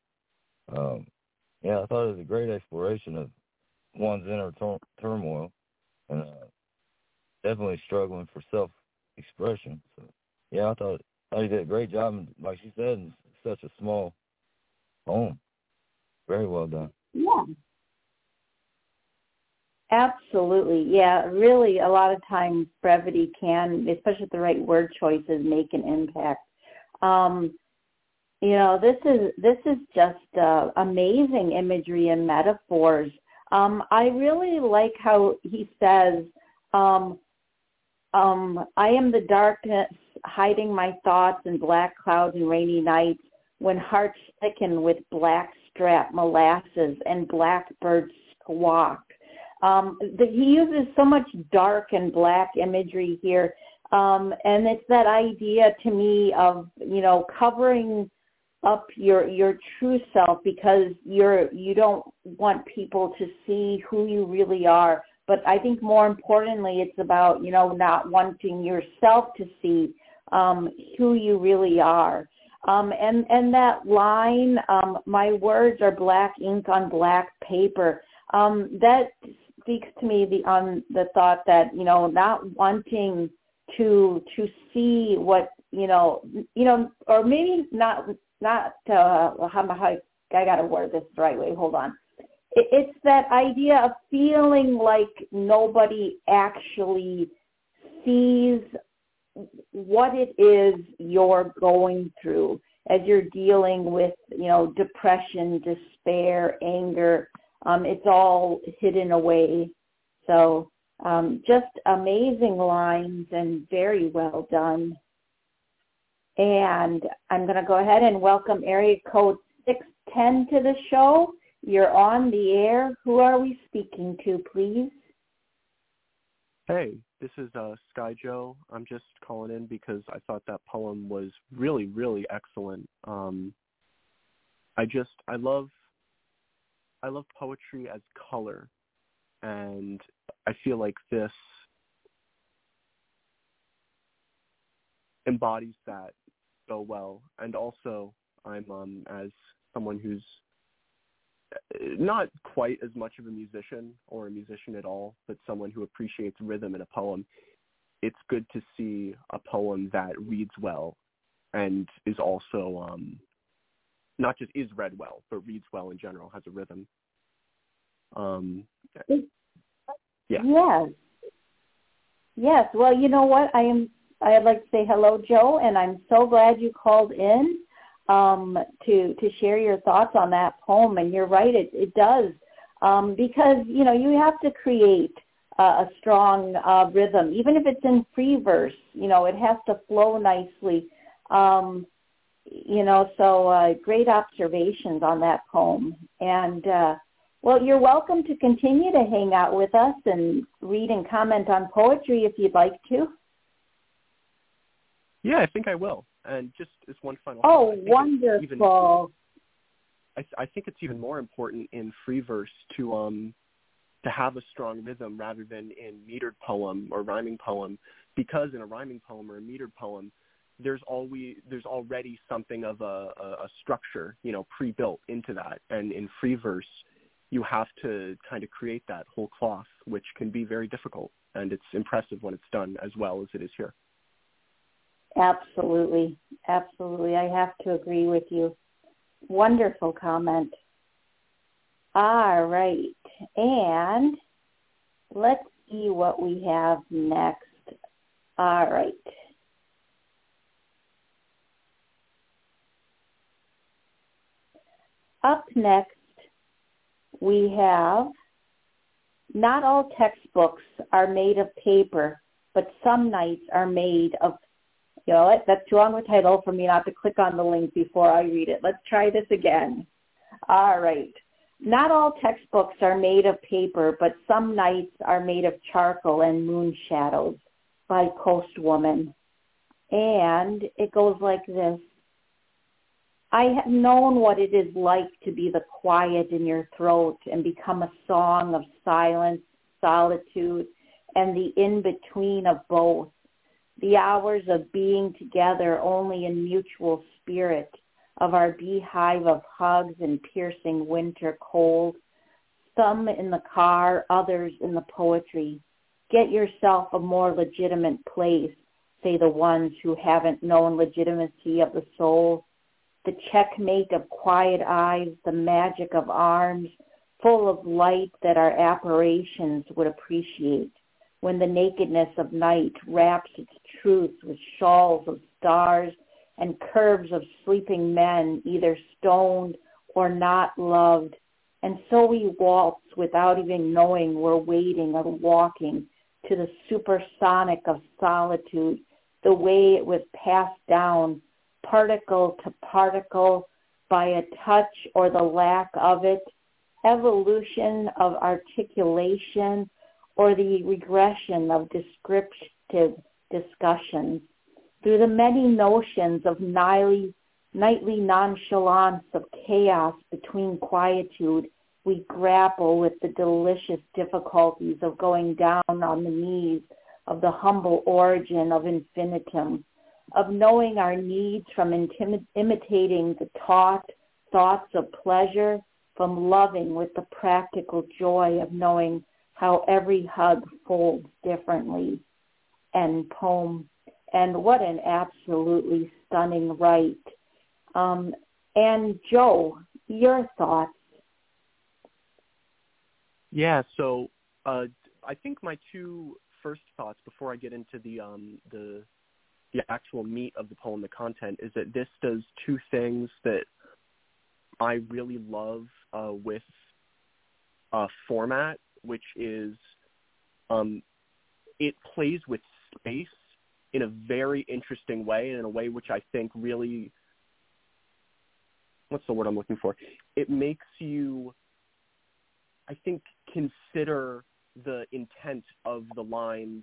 I thought it was a great exploration of one's inner turmoil and definitely struggling for self-expression. So, I thought he did a great job, and like she said, in such a small poem. Very well done. Yeah. Absolutely. Yeah, really a lot of times brevity can, especially with the right word choices, make an impact. This is just amazing imagery and metaphors. I really like how he says, I am the darkness hiding my thoughts in black clouds and rainy nights when hearts thicken with black strap molasses and blackbirds squawk. He uses so much dark and black imagery here. And it's that idea to me of, covering up your true self because you don't want people to see who you really are. But I think more importantly, it's about, not wanting yourself to see who you really are. And that line, my words are black ink on black paper, that speaks to me the thought that, not wanting to see what, or maybe not how I got to word this the right way. Hold on. It's that idea of feeling like nobody actually sees what it is you're going through as you're dealing with, depression, despair, anger. It's all hidden away. So just amazing lines and very well done. And I'm going to go ahead and welcome area code 610 to the show. You're on the air. Who are we speaking to, please? Hey, this is Sky Joe. I'm just calling in because I thought that poem was really, really excellent. I love poetry as color, and I feel like this embodies that so well. And also, I'm as someone who's not quite as much of a musician or a musician at all, but someone who appreciates rhythm in a poem. It's good to see a poem that reads well and is also not just is read well, but reads well in general, has a rhythm. Yeah. Yes. Well, you know what? I'd like to say hello, Joe, and I'm so glad you called in to share your thoughts on that poem. And you're right, it does, because you have to create a strong rhythm, even if it's in free verse. It has to flow nicely. So great observations on that poem. And well, you're welcome to continue to hang out with us and read and comment on poetry if you'd like to. Yeah, I think I will. And just as one final thing, wonderful. I think it's even more important in free verse to have a strong rhythm rather than in metered poem or rhyming poem, because in a rhyming poem or a metered poem, there's already something of a structure, pre-built into that. And in free verse, you have to kind of create that whole cloth, which can be very difficult. And it's impressive when it's done as well as it is here. Absolutely. Absolutely. I have to agree with you. Wonderful comment. All right. And let's see what we have next. All right. Up next, we have, not all textbooks are made of paper, but some nights are made of, that's too long of a title for me not to click on the link before I read it. Let's try this again. All right. Not all textbooks are made of paper, but some nights are made of charcoal and moon shadows, by Coast Woman. And it goes like this. I have known what it is like to be the quiet in your throat and become a song of silence, solitude, and the in-between of both. The hours of being together only in mutual spirit, of our beehive of hugs and piercing winter cold. Some in the car, others in the poetry. Get yourself a more legitimate place, say the ones who haven't known legitimacy of the soul. The checkmate of quiet eyes, the magic of arms, full of light that our apparitions would appreciate. When the nakedness of night wraps its truth with shawls of stars and curves of sleeping men, either stoned or not loved. And so we waltz without even knowing we're waiting or walking to the supersonic of solitude, the way it was passed down particle to particle by a touch or the lack of it, evolution of articulation or the regression of descriptive discussions, through the many notions of nightly nonchalance of chaos between quietude, we grapple with the delicious difficulties of going down on the knees of the humble origin of infinitum, of knowing our needs from imitating the thoughts of pleasure, from loving with the practical joy of knowing how every hug folds differently. End poem. And what an absolutely stunning write. And Joe, your thoughts? Yeah, so I think my two first thoughts before I get into the actual meat of the poem, the content, is that this does two things that I really love with format, which is it plays with space in a very interesting way, and in a way which I think really, what's the word I'm looking for? It makes you, I think, consider the intent of the lines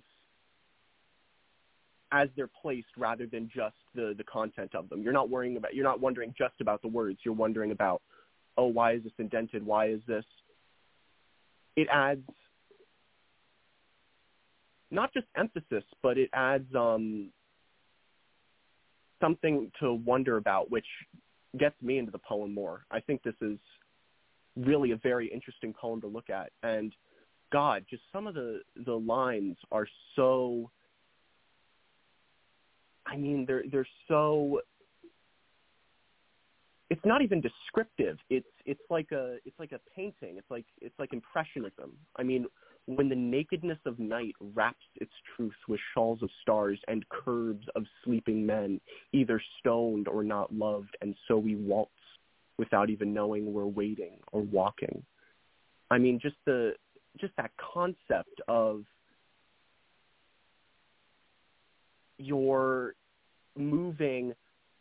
as they're placed rather than just the content of them. You're not wondering just about the words. You're wondering about, oh, why is this indented? Why is this? It adds not just emphasis, but it adds something to wonder about, which gets me into the poem more. I think this is really a very interesting poem to look at. And God, just some of the lines are so, I mean, they're so, it's not even descriptive. It's like a painting. It's like impressionism. I mean, when the nakedness of night wraps its truth with shawls of stars and curbs of sleeping men, either stoned or not loved, and so we waltz without even knowing we're waiting or walking. I mean, just that concept of you're moving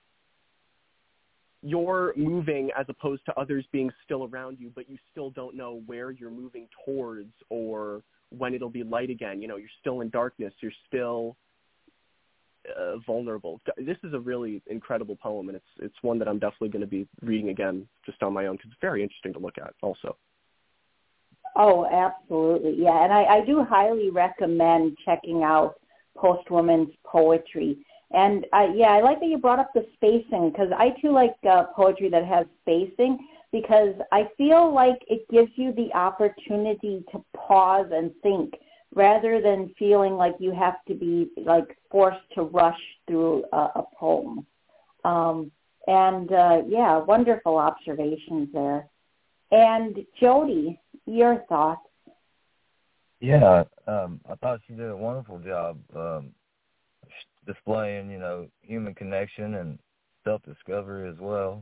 as opposed to others being still around you, but you still don't know where you're moving towards or when it'll be light again. You know, you're still in darkness. You're still vulnerable. This is a really incredible poem, and it's one that I'm definitely going to be reading again just on my own because it's very interesting to look at also. Oh, absolutely. Yeah, and I do highly recommend checking out Postwoman's poetry. And I like that you brought up the spacing, because I too like poetry that has spacing, because I feel like it gives you the opportunity to pause and think rather than feeling like you have to be like forced to rush through a poem. Wonderful observations there. And Jody, your thoughts? Yeah, I thought she did a wonderful job displaying, human connection and self-discovery as well.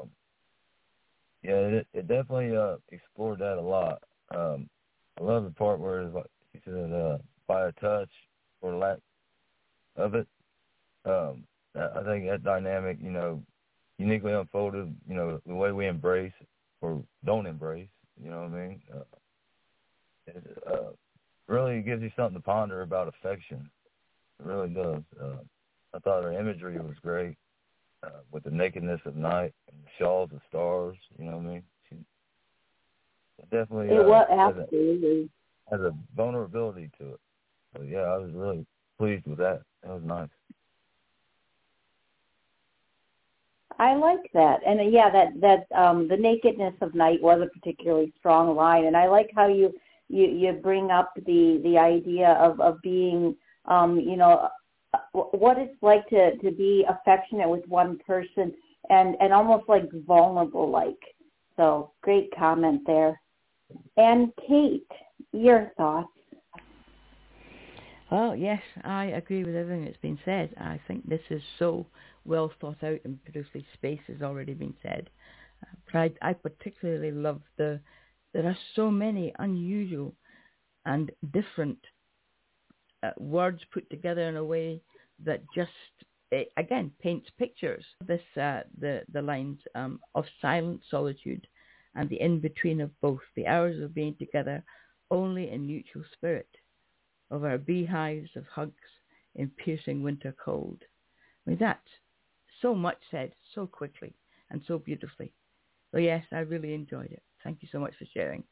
It definitely explored that a lot. I love the part where it's like she said, by a touch or lack of it. I think that dynamic, uniquely unfolded, the way we embrace or don't embrace, you know what I mean? It really gives you something to ponder about affection. It really does. I thought her imagery was great with the nakedness of night and the shawls of stars. You know what I mean? She definitely absolutely has a vulnerability to it. So yeah, I was really pleased with that. That was nice. I like that, and that the nakedness of night was a particularly strong line, and I like how you bring up the idea of being. What it's like to be affectionate with one person and almost like vulnerable like. So great comment there. And Kate, your thoughts? Oh, yes, I agree with everything that's been said. I think this is so well thought out, and beautifully spaced has already been said. But I particularly love there are so many unusual and different words put together in a way that just again paints pictures. This the lines of silent solitude and the in-between of both, the hours of being together only in mutual spirit, of our beehives of hugs in piercing winter cold. I mean, that's so much said so quickly and so beautifully. So yes, I really enjoyed it. Thank you so much for sharing.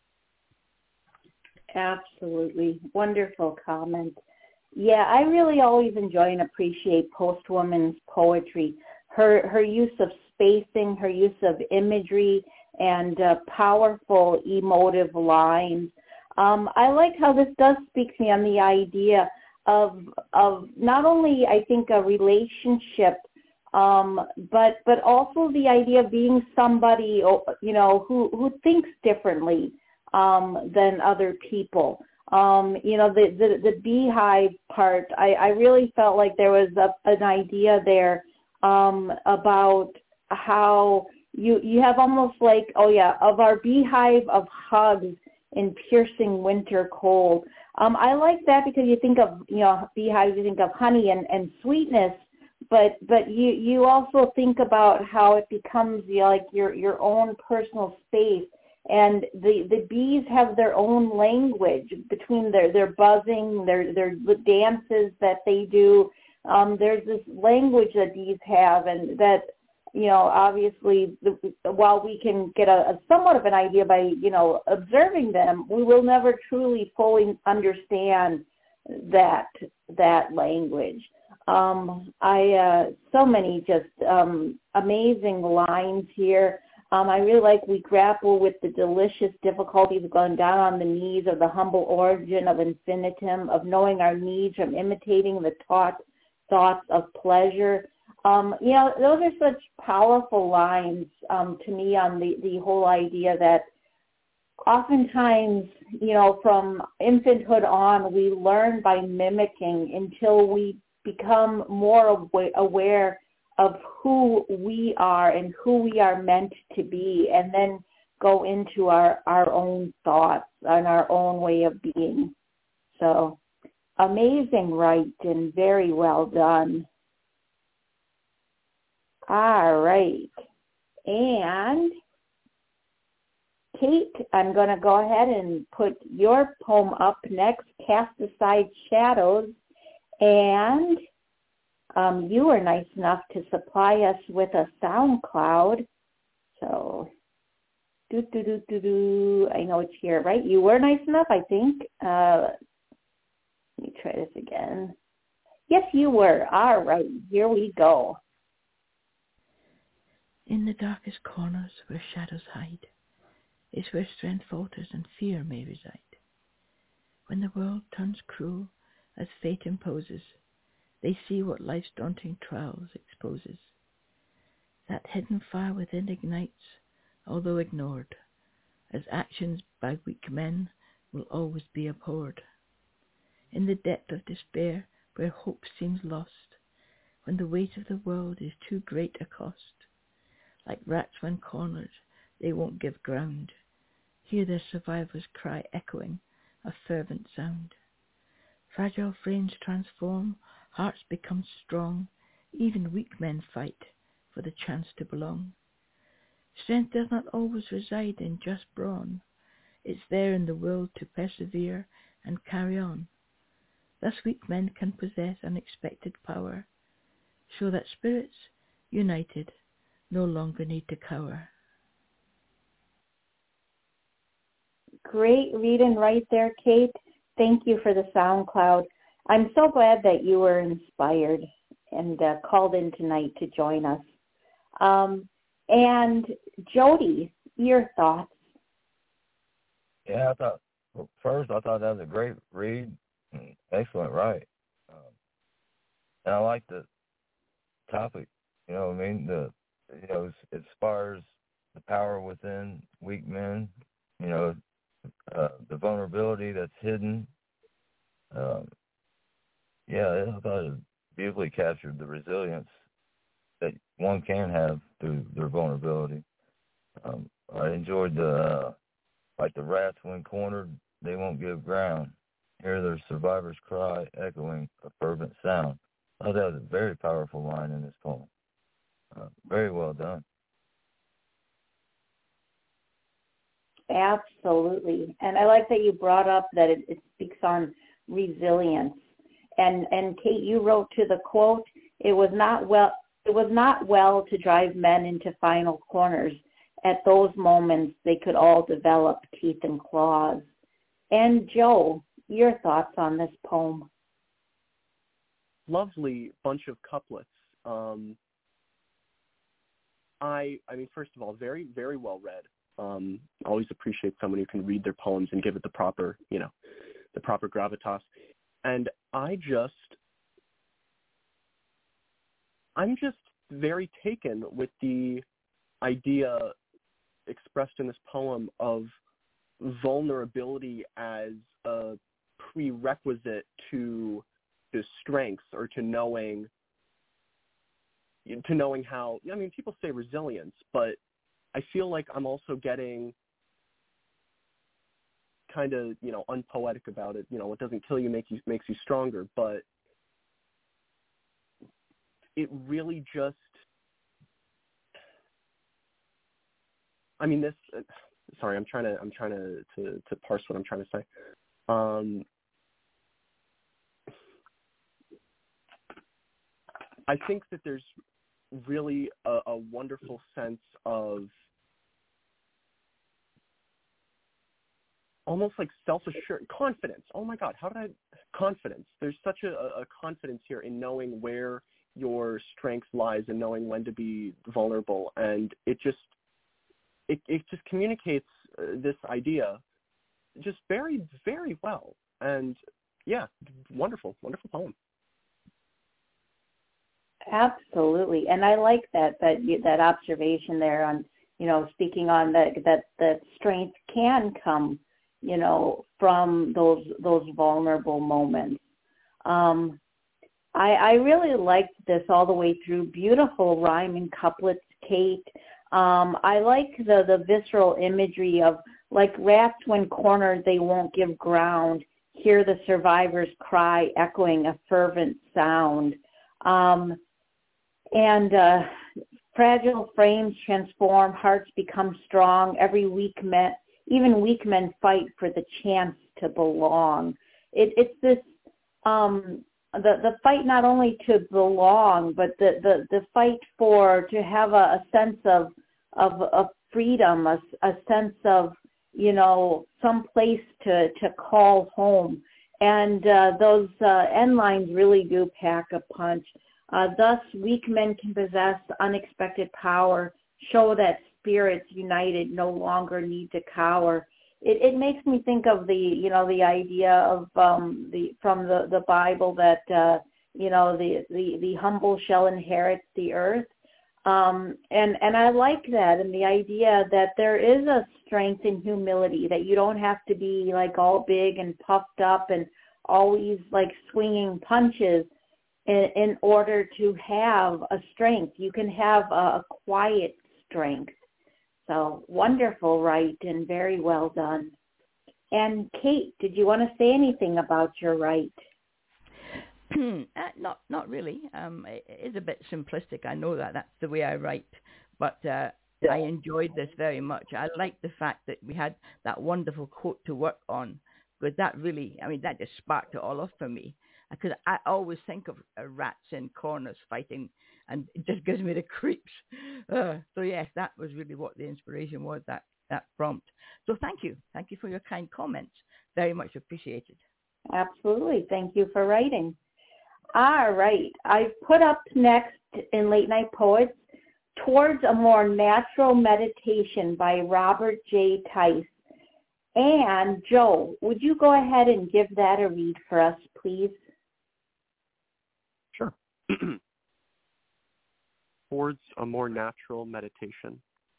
Absolutely. Wonderful comment. Yeah, I really always enjoy and appreciate Postwoman's poetry. Her use of spacing, her use of imagery, and powerful emotive lines. I like how this does speak to me on the idea of not only, I think, a relationship, but also the idea of being somebody, who thinks differently than other people. The beehive part, I really felt like there was an idea there about how you have almost like, of our beehive of hugs in piercing winter cold. I like that because you think of, beehives, you think of honey and sweetness, but you also think about how it becomes like your own personal space. And the bees have their own language between their buzzing, their dances that they do. There's this language that bees have, and that, obviously, while we can get a somewhat of an idea by, observing them, we will never truly fully understand that language. So many just amazing lines here. I really like, we grapple with the delicious difficulties of going down on the knees of the humble origin of infinitum, of knowing our needs from imitating the thoughts of pleasure. Those are such powerful lines to me on the whole idea that oftentimes, from infanthood on, we learn by mimicking until we become more aware of who we are and who we are meant to be, and then go into our own thoughts and our own way of being. So amazing, right, and very well done. All right. And Kate, I'm going to go ahead and put your poem up next, Cast Aside Shadows. And you were nice enough to supply us with a SoundCloud. So, I know it's here, right? You were nice enough, I think. Let me try this again. Yes, you were. All right, here we go. In the darkest corners where shadows hide is where strength falters and fear may reside. When the world turns cruel as fate imposes, they see what life's daunting trials exposes. That hidden fire within ignites, although ignored, as actions by weak men will always be abhorred. In the depth of despair, where hope seems lost, when the weight of the world is too great a cost, like rats when cornered, they won't give ground. Hear their survivors' cry echoing, a fervent sound. Fragile frames transform, hearts become strong, even weak men fight for the chance to belong. Strength does not always reside in just brawn. It's there in the will to persevere and carry on. Thus weak men can possess unexpected power, show that spirits, united, no longer need to cower. Great reading right there, Kate. Thank you for the SoundCloud. I'm so glad that you were inspired and called in tonight to join us. And Jody, your thoughts? Yeah, I thought that was a great read. Excellent, right? And I like the topic. You know what I mean? It inspires the power within weak men. The vulnerability that's hidden. I thought it beautifully captured the resilience that one can have through their vulnerability. I enjoyed the rats when cornered, they won't give ground. Hear their survivors cry, echoing a fervent sound. I thought that was a very powerful line in this poem. Very well done. Absolutely. And I like that you brought up that it speaks on resilience. And Kate, you wrote to the quote, it was not well to drive men into final corners. At those moments, they could all develop teeth and claws. And Joe, your thoughts on this poem? Lovely bunch of couplets. I mean, first of all, very, very well read. Always appreciate someone who can read their poems and give it the proper, the proper gravitas. And I'm just very taken with the idea expressed in this poem of vulnerability as a prerequisite to strength, or to knowing how, I mean, people say resilience, but I feel like I'm also getting kind of, unpoetic about it. What doesn't kill you makes you stronger, but it really just, I mean, this, sorry, I'm trying to parse what I'm trying to say. I think that there's really a wonderful sense of almost like self-assurance, confidence. Oh my God, confidence. There's such a confidence here in knowing where your strength lies and knowing when to be vulnerable. And it just communicates this idea just very, very well. And yeah, wonderful, wonderful poem. Absolutely, and I like that observation there on, speaking on that strength can come, from those vulnerable moments. I really liked this all the way through. Beautiful rhyme and couplets, Kate. I like the visceral imagery of, like rats when cornered, they won't give ground. Hear the survivors cry, echoing a fervent sound. And fragile frames transform, hearts become strong. Even weak men fight for the chance to belong. It's this the fight not only to belong, but the fight to have a sense of freedom, a sense of some place to call home. And those end lines really do pack a punch. Thus, weak men can possess unexpected power, show that spirits united no longer need to cower. It makes me think of the idea of from the Bible that the humble shall inherit the earth, and I like that, and the idea that there is a strength in humility, that you don't have to be like all big and puffed up and always like swinging punches in order to have a strength. You can have a quiet strength. So wonderful, right, and very well done. And Kate, did you want to say anything about your right? Not really. It is a bit simplistic. I know that's the way I write, but I enjoyed this very much. I liked the fact that we had that wonderful quote to work on, because that really, that just sparked it all off for me. Because I always think of rats in corners fighting, and it just gives me the creeps. So yes, that was really what the inspiration was, that prompt. So thank you for your kind comments. Very much appreciated. Absolutely. Thank you for writing. All right. I've put up next in Late Night Poets, Towards a More Natural Meditation by Robert J. Tice. And Joe, would you go ahead and give that a read for us, please? Sure. Towards a More Natural Meditation.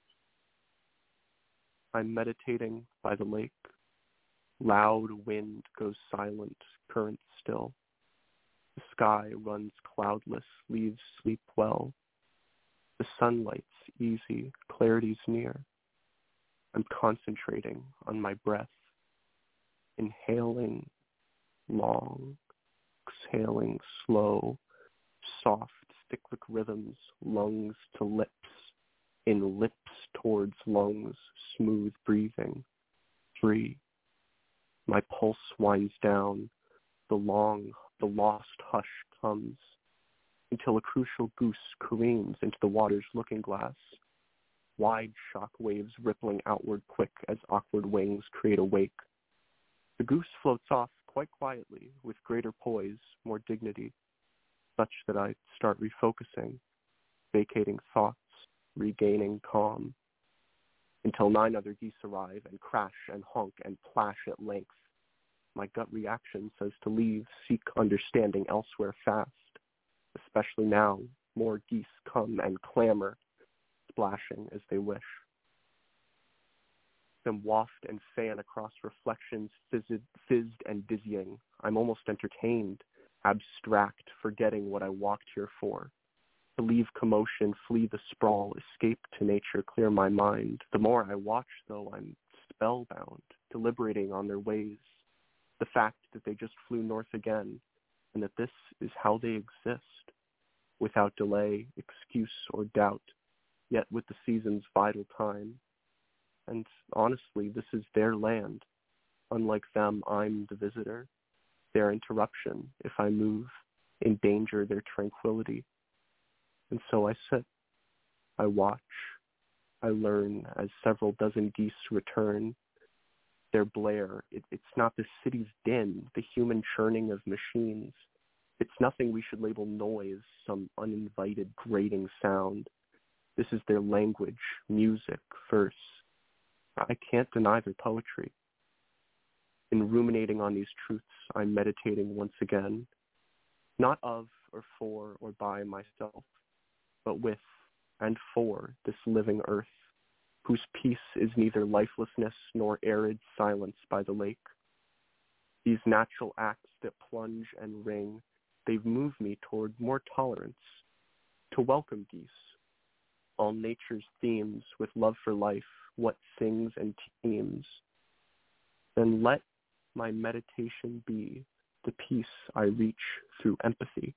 I'm meditating by the lake. Loud wind goes silent, current still. The sky runs cloudless, leaves sleep well. The sunlight's easy, clarity's near. I'm concentrating on my breath, inhaling long, exhaling slow, soft, cyclic rhythms, lungs to lips, in lips towards lungs, smooth breathing, free. My pulse winds down, the lost hush comes, until a crucial goose careens into the water's looking glass, wide shock waves rippling outward quick as awkward wings create a wake. The goose floats off quite quietly, with greater poise, more dignity, such that I start refocusing, vacating thoughts, regaining calm, until 9 other geese arrive and crash and honk and plash at length. My gut reaction says to leave, seek understanding elsewhere fast, especially now more geese come and clamor, splashing as they wish. Them waft and fan across reflections, fizzed and dizzying. I'm almost entertained, abstract, forgetting what I walked here for. To leave commotion, flee the sprawl, escape to nature, clear my mind. The more I watch, though, I'm spellbound, deliberating on their ways. The fact that they just flew north again, and that this is how they exist, without delay, excuse, or doubt, yet with the season's vital time. And honestly, this is their land. Unlike them, I'm the visitor. Their interruption, if I move, endanger their tranquility. And so I sit. I watch. I learn as several dozen geese return. Their blare, it's not the city's din, the human churning of machines. It's nothing we should label noise, some uninvited grating sound. This is their language, music, verse. I can't deny their poetry. In ruminating on these truths, I'm meditating once again, not of or for or by myself, but with and for this living earth, whose peace is neither lifelessness nor arid silence by the lake. These natural acts that plunge and ring, they've moved me toward more tolerance, to welcome geese, all nature's themes with love for life, what sings and teems. Then let my meditation be the peace I reach through empathy.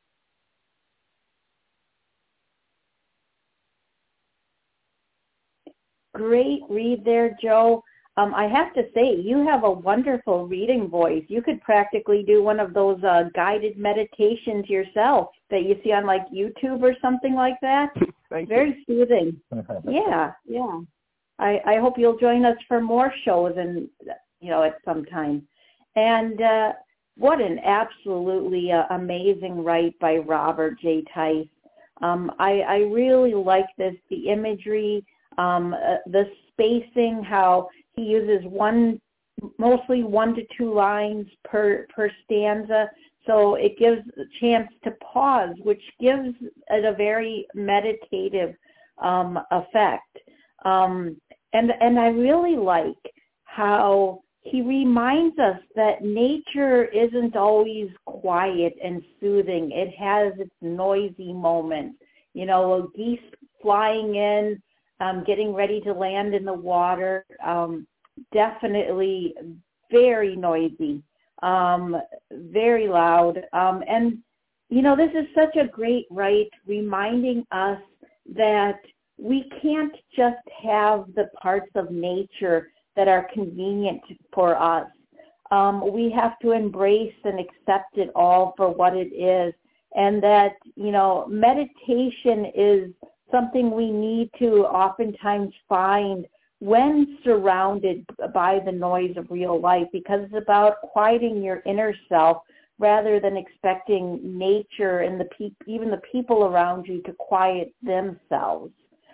Great read there, Joe. I have to say, you have a wonderful reading voice. You could practically do one of those guided meditations yourself that you see on like YouTube or something like that. Very soothing. Yeah. I hope you'll join us for more shows and at some time. And what an absolutely amazing write by Robert J. Tice. I really like this, the imagery, the spacing, how he uses mostly 1 to 2 lines per stanza, so it gives a chance to pause, which gives it a very meditative effect. And I really like how he reminds us that nature isn't always quiet and soothing. It has its noisy moments. Geese flying in, getting ready to land in the water, definitely very noisy, very loud. And, this is such a great write, reminding us that we can't just have the parts of nature that are convenient for us. We have to embrace and accept it all for what it is. And that, meditation is something we need to oftentimes find when surrounded by the noise of real life, because it's about quieting your inner self rather than expecting nature and even the people around you to quiet themselves.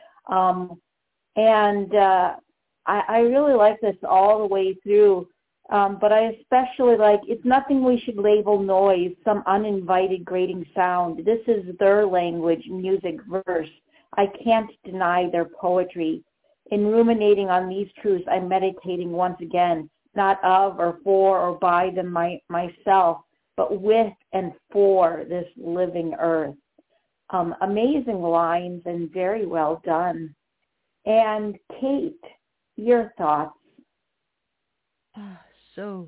I really like this all the way through, but I especially like, it's nothing we should label noise, some uninvited grating sound. This is their language, music, verse. I can't deny their poetry. In ruminating on these truths, I'm meditating once again, not of or for or by them myself, but with and for this living earth. Amazing lines and very well done. And Kate, your thoughts? So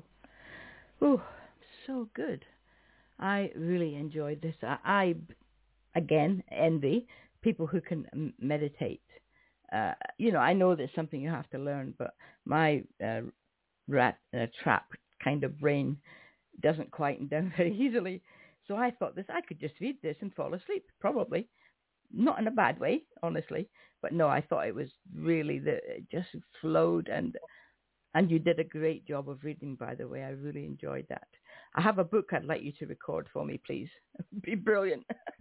good. I really enjoyed this. I again, envy people who can meditate. I know that's something you have to learn, but my rat in a trap kind of brain doesn't quieten down very easily. So I thought I could just read this and fall asleep, probably. Not in a bad way, honestly. But no, I thought it was really, it just flowed, and you did a great job of reading, by the way. I really enjoyed that. I have a book I'd like you to record for me, please. It would be brilliant.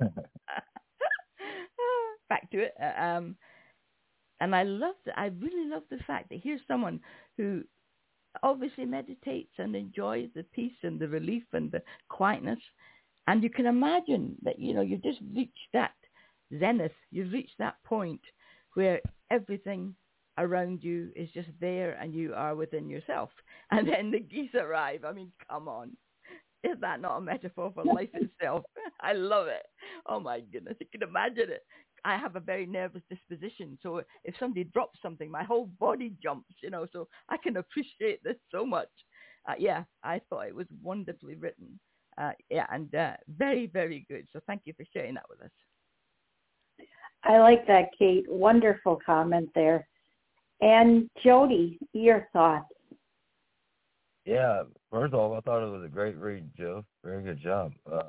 Back to it. And I really love the fact that here's someone who obviously meditates and enjoys the peace and the relief and the quietness. And you can imagine that, you've just reached that zenith. You've reached that point where everything around you is just there and you are within yourself. And then the geese arrive. I mean, come on. Is that not a metaphor for life itself? I love it. Oh, my goodness. You can imagine it. I have a very nervous disposition. So if somebody drops something, my whole body jumps, so I can appreciate this so much. I thought it was wonderfully written. And very, very good. So thank you for sharing that with us. I like that, Kate. Wonderful comment there. And Jody, your thoughts? Yeah, first of all, I thought it was a great read, Joe. Very good job.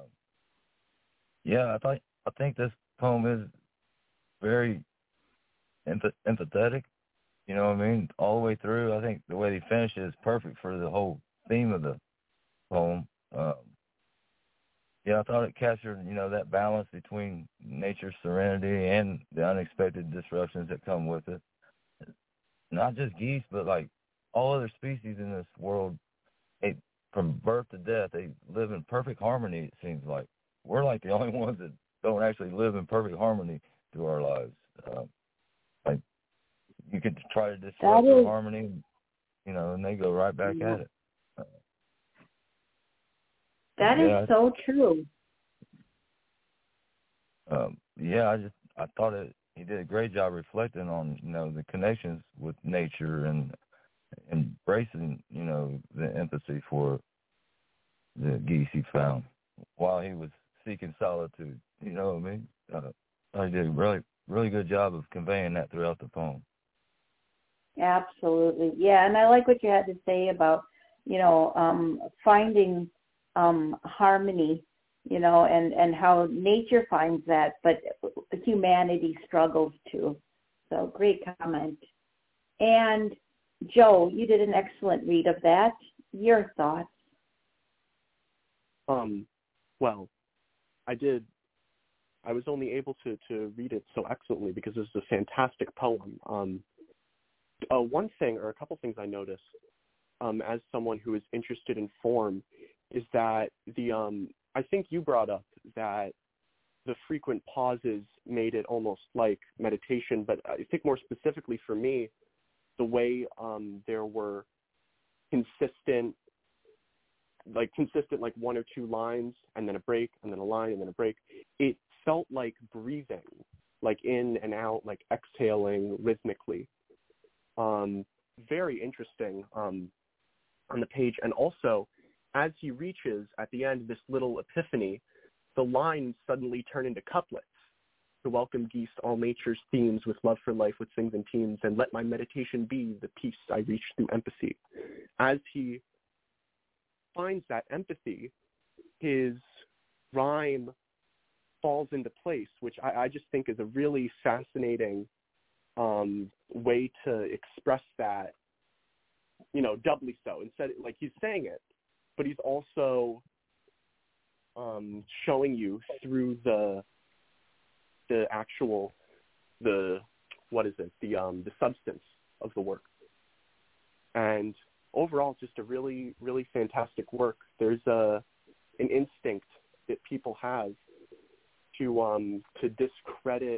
I think this poem is very empathetic. You know what I mean? All the way through. I think the way he finishes is perfect for the whole theme of the poem. I thought it captured, that balance between nature's serenity and the unexpected disruptions that come with it. Not just geese, but like all other species in this world, from birth to death, they live in perfect harmony, it seems like. We're like the only ones that don't actually live in perfect harmony through our lives. Like, you could try to disrupt their harmony, and they go right back at it. That is so true. I thought he did a great job reflecting on, the connections with nature and embracing, the empathy for the geese he found while he was seeking solitude. You know what I mean? He did a really, really good job of conveying that throughout the poem. Absolutely. Yeah, and I like what you had to say about, finding harmony, and how nature finds that, but humanity struggles too. So great comment. And Joe, you did an excellent read of that. Your thoughts? Well, I did. I was only able to read it so excellently because this is a fantastic poem. One thing, or a couple things I noticed as someone who is interested in form, is that I think you brought up that the frequent pauses made it almost like meditation, but I think more specifically for me, the way there were consistent like one or two lines and then a break and then a line and then a break, it felt like breathing, like in and out, like exhaling rhythmically. Very interesting on the page. And also, as he reaches at the end this little epiphany, the lines suddenly turn into couplets. To welcome geese, all nature's themes, with love for life, with sings and teams, and let my meditation be the peace I reach through empathy. As he finds that empathy, his rhyme falls into place, which I just think is a really fascinating way to express that, doubly so. Instead, like, he's saying it, but he's also showing you through the actual, the substance of the work. And overall, just a really, really fantastic work. There's an instinct that people have to discredit,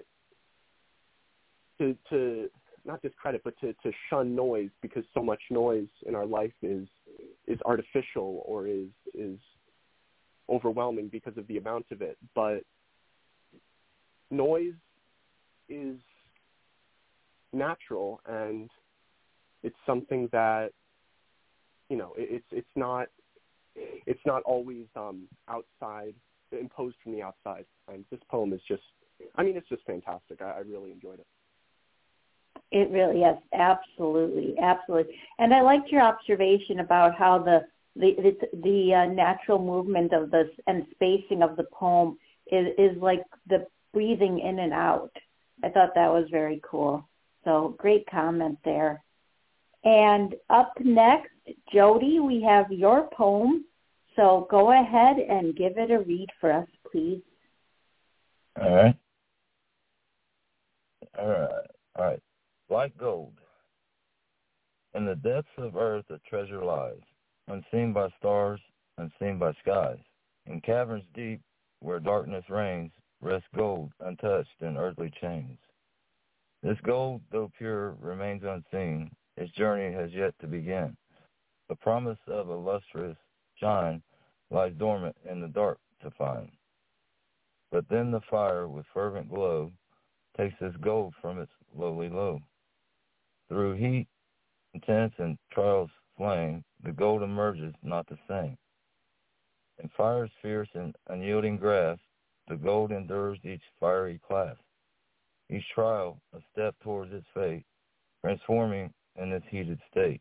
to not discredit, but to shun noise, because so much noise in our life is artificial or is overwhelming because of the amount of it. But noise is natural, and it's something that, it's not always outside, imposed from the outside. And this poem is just, it's just fantastic. I really enjoyed it. It really is. Absolutely. And I liked your observation about how the natural movement of this and spacing of the poem is like the breathing in and out. I thought that was very cool. So great comment there. And up next, Jody, we have your poem. So go ahead and give it a read for us, please. All right. Like gold, in the depths of earth a treasure lies, unseen by stars, unseen by skies. In caverns deep, where darkness reigns, rests gold untouched in earthly chains. This gold, though pure, remains unseen. Its journey has yet to begin. The promise of a lustrous shine lies dormant in the dark to find. But then the fire, with fervent glow, takes this gold from its lowly low. Through heat, intense, and trials flame, the gold emerges not the same. In fire's fierce and unyielding grasp, the gold endures each fiery clasp. Each trial a step towards its fate, transforming in its heated state.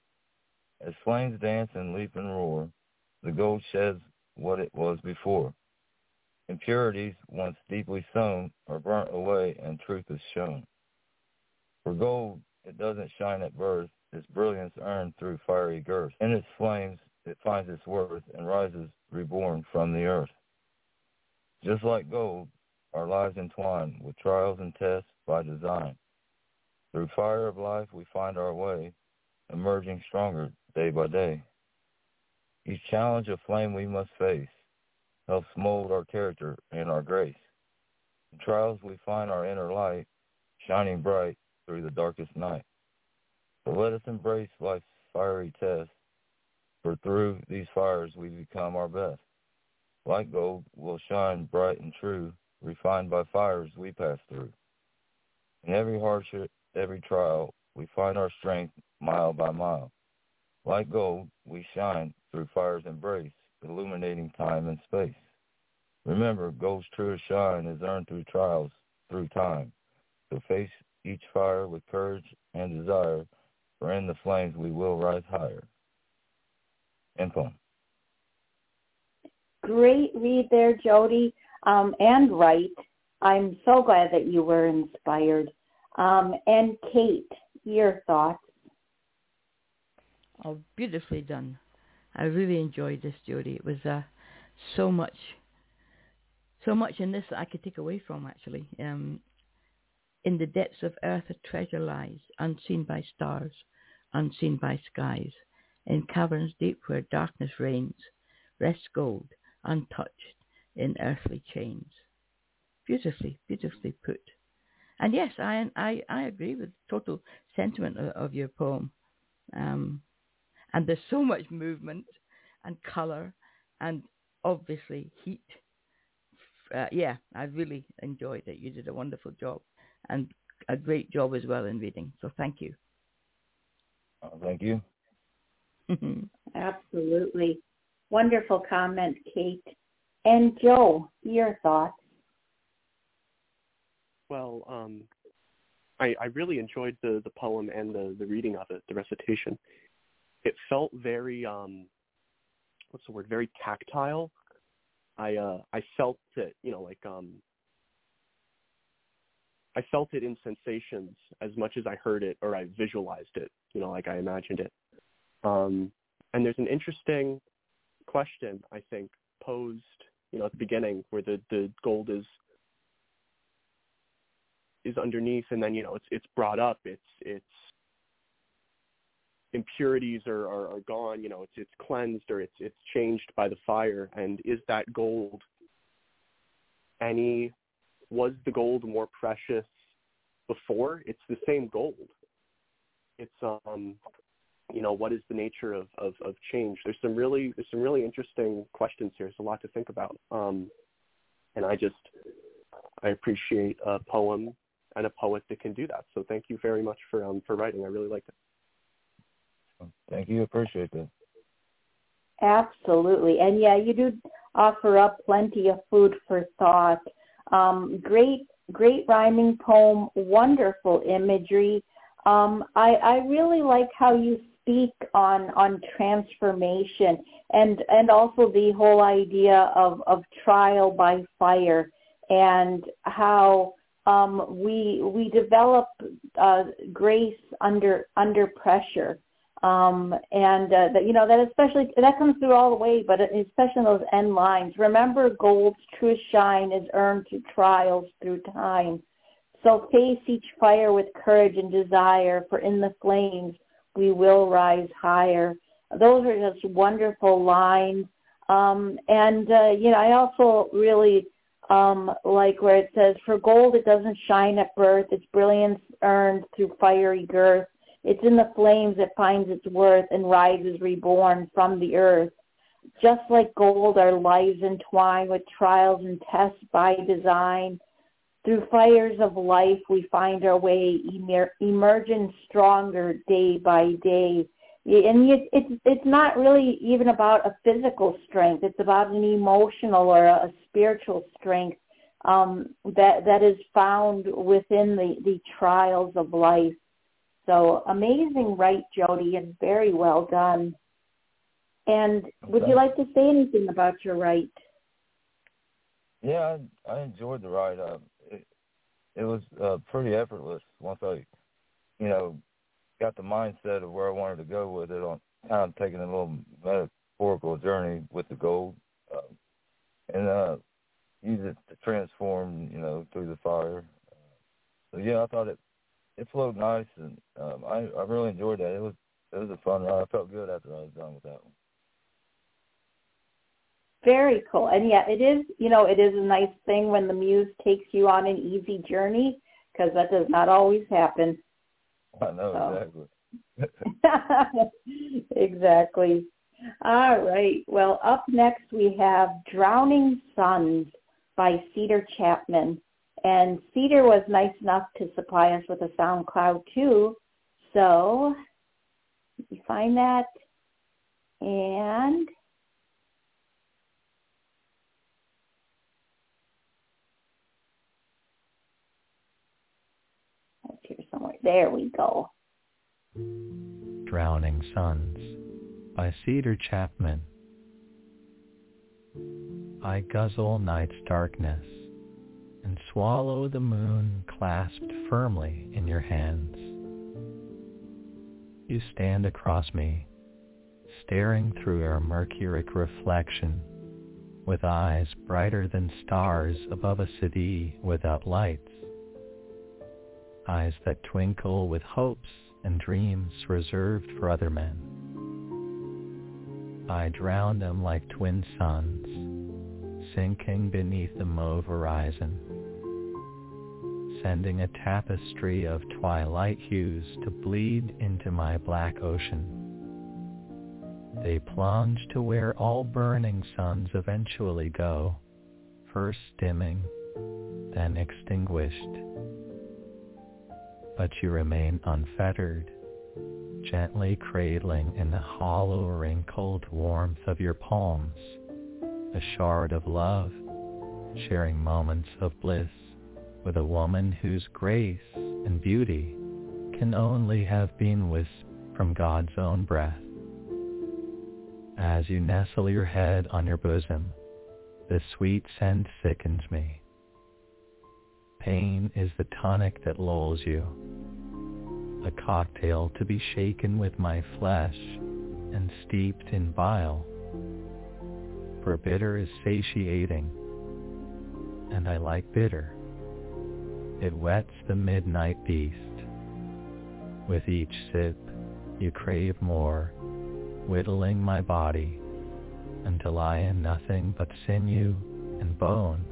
As flames dance and leap and roar, the gold sheds what it was before. Impurities, once deeply sown, are burnt away and truth is shown. For gold, it doesn't shine at birth, its brilliance earned through fiery girth. In its flames, it finds its worth and rises reborn from the earth. Just like gold, our lives entwine with trials and tests by design. Through fire of life, we find our way, emerging stronger day by day. Each challenge of flame we must face helps mold our character and our grace. In trials, we find our inner light shining bright through the darkest night. So let us embrace life's fiery test, for through these fires we become our best. Like gold, we'll shine bright and true, refined by fires we pass through. In every hardship, every trial, we find our strength mile by mile. Like gold, we shine through fire's embrace, illuminating time and space. Remember, gold's truest shine is earned through trials, through time. So face each fire with courage and desire, for in the flames we will rise higher. End poem. Great read there, Jody, and right. I'm so glad that you were inspired. And Kate, your thoughts? Oh, beautifully done. I really enjoyed this, Jody. It was so much in this that I could take away from, actually. In the depths of earth a treasure lies, unseen by stars, unseen by skies. In caverns deep where darkness reigns, rests gold, untouched in earthly chains. Beautifully put. And yes, I agree with the total sentiment of your poem. And there's so much movement and colour and obviously heat. I really enjoyed it. You did a wonderful job and a great job as well in reading. So thank you. Thank you. Absolutely. Wonderful comment, Kate. And Joe, your thoughts? Well, I really enjoyed the poem and the reading of it, the recitation. It felt very, very tactile. I felt it, I felt it in sensations as much as I heard it or I visualized it, like I imagined it. And there's an interesting question, I think, posed, at the beginning where the gold is underneath, and then it's brought up. It's impurities are gone. It's cleansed or it's changed by the fire. And is that gold was the gold more precious before? It's the same gold. It's what is the nature of change? There's some really interesting questions here. There's a lot to think about. And I appreciate a poem and a poet that can do that. So thank you very much for writing. I really liked it. Thank you. Appreciate that. Absolutely. And yeah, you do offer up plenty of food for thought. Great great rhyming poem, wonderful imagery. I really like how you speak on transformation and also the whole idea of trial by fire and how we develop grace under pressure. That especially, that comes through all the way, but especially in those end lines. Remember, gold's truest shine is earned through trials, through time. So face each fire with courage and desire, for in the flames we will rise higher. Those are just wonderful lines. I also really like where it says, for gold it doesn't shine at birth, its brilliance earned through fiery girth. It's in the flames it finds its worth and rises reborn from the earth. Just like gold, our lives entwine with trials and tests by design. Through fires of life we find our way, emerging stronger day by day. And it's not really even about a physical strength. It's about an emotional or a spiritual strength that is found within the trials of life. So amazing right, Jody, and very well done. And would you like to say anything about your right? Yeah, I enjoyed the ride. It was pretty effortless once I, got the mindset of where I wanted to go with it, on kind of taking a little metaphorical journey with the gold, and use it to transform, through the fire. I thought it flowed nice, and I really enjoyed that. It was a fun ride. I felt good after I was done with that one. Very cool. And yeah, it is a nice thing when the muse takes you on an easy journey, because that does not always happen. I know, exactly. Exactly. All right. Well, up next we have Drowning Sons by Cedar Chapman. And Cedar was nice enough to supply us with a SoundCloud too. So you find that, and that's here somewhere. There we go. Drowning Sons by Cedar Chapman. I guzzle night's darkness and swallow the moon clasped firmly in your hands. You stand across me, staring through your mercuric reflection, with eyes brighter than stars above a city without lights, eyes that twinkle with hopes and dreams reserved for other men. I drown them like twin suns, sinking beneath the mauve horizon, sending a tapestry of twilight hues to bleed into my black ocean. They plunge to where all burning suns eventually go, first dimming, then extinguished. But you remain unfettered, gently cradling in the hollow wrinkled warmth of your palms, a shard of love, sharing moments of bliss with a woman whose grace and beauty can only have been wisp from God's own breath. As you nestle your head on your bosom, the sweet scent sickens me. Pain is the tonic that lulls you, a cocktail to be shaken with my flesh and steeped in bile. For bitter is satiating, and I like bitter. It whets the midnight beast. With each sip, you crave more, whittling my body until I am nothing but sinew and bone.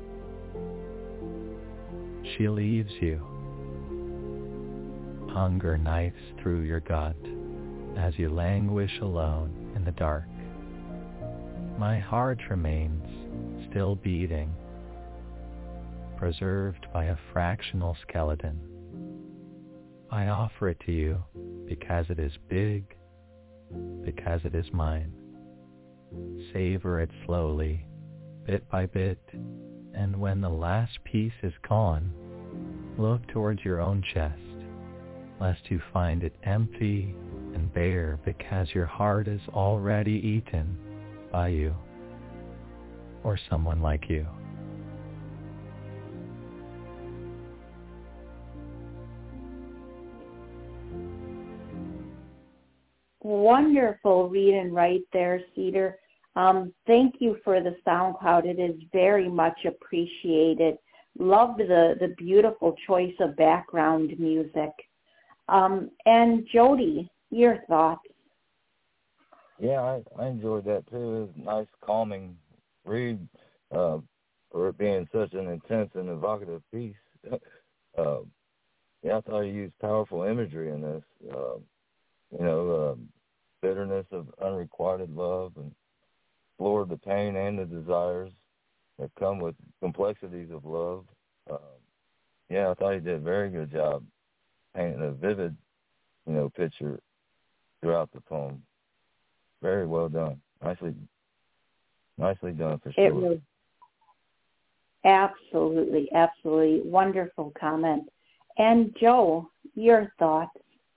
She leaves you. Hunger knifes through your gut as you languish alone in the dark. My heart remains still beating, preserved by a fractional skeleton. I offer it to you because it is big, because it is mine. Savor it slowly, bit by bit, and when the last piece is gone, Look towards your own chest, lest you find it empty and bare because your heart is already eaten by you or someone like you. Wonderful read and write there, Cedar. Thank you for the sound cloud. It is very much appreciated. Loved the beautiful choice of background music. And Jody, your thoughts? Yeah, I enjoyed that too. It was a nice, calming read for it being such an intense and evocative piece. I thought he used powerful imagery in this. Bitterness of unrequited love and explored the pain and the desires that come with complexities of love. I thought he did a very good job painting a vivid, picture throughout the poem. Very well done. Nicely done for sure. It was absolutely wonderful comment. And Joe, your thoughts?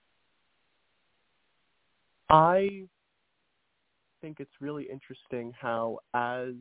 I think it's really interesting how as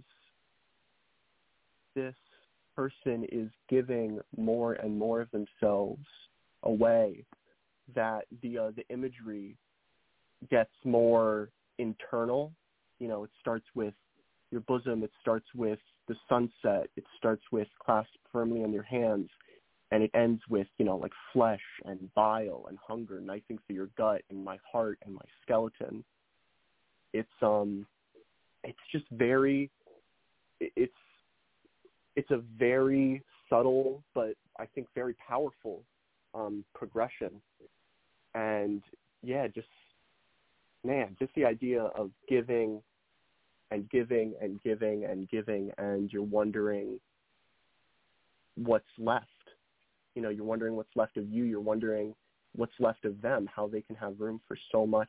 this person is giving more and more of themselves away, that the imagery gets more internal. It starts with your bosom, it starts with the sunset, it starts with clasped firmly on your hands, and it ends with, like flesh and bile and hunger knifing through your gut and my heart and my skeleton. It's just very, it's a very subtle, but I think very powerful progression. And just the idea of giving and giving and giving and giving, and you're wondering what's left. You're wondering what's left of you. You're wondering what's left of them, how they can have room for so much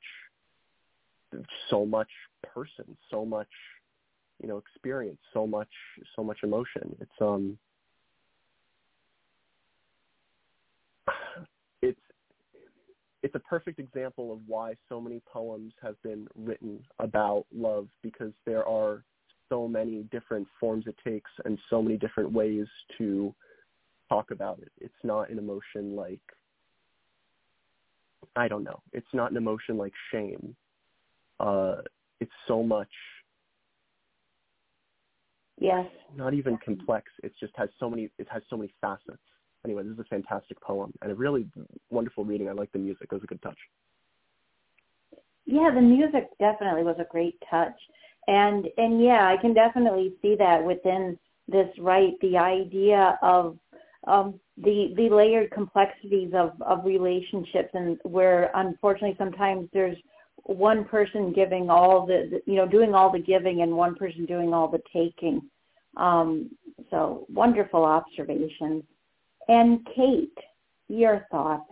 person, so much, experience, so much emotion. It's a perfect example of why so many poems have been written about love, because there are so many different forms it takes and so many different ways to talk about it. It's not an emotion like, I don't know, it's not an emotion like shame. It's so much, yes, not even complex. It just has so many facets. Anyway, this is a fantastic poem and a really wonderful reading. I like the music. It was a good touch. Yeah, the music definitely was a great touch. And I can definitely see that within this, right? The idea of the layered complexities of relationships, and where unfortunately sometimes there's one person giving all doing all the giving and one person doing all the taking. So wonderful observations. And Kate, your thoughts?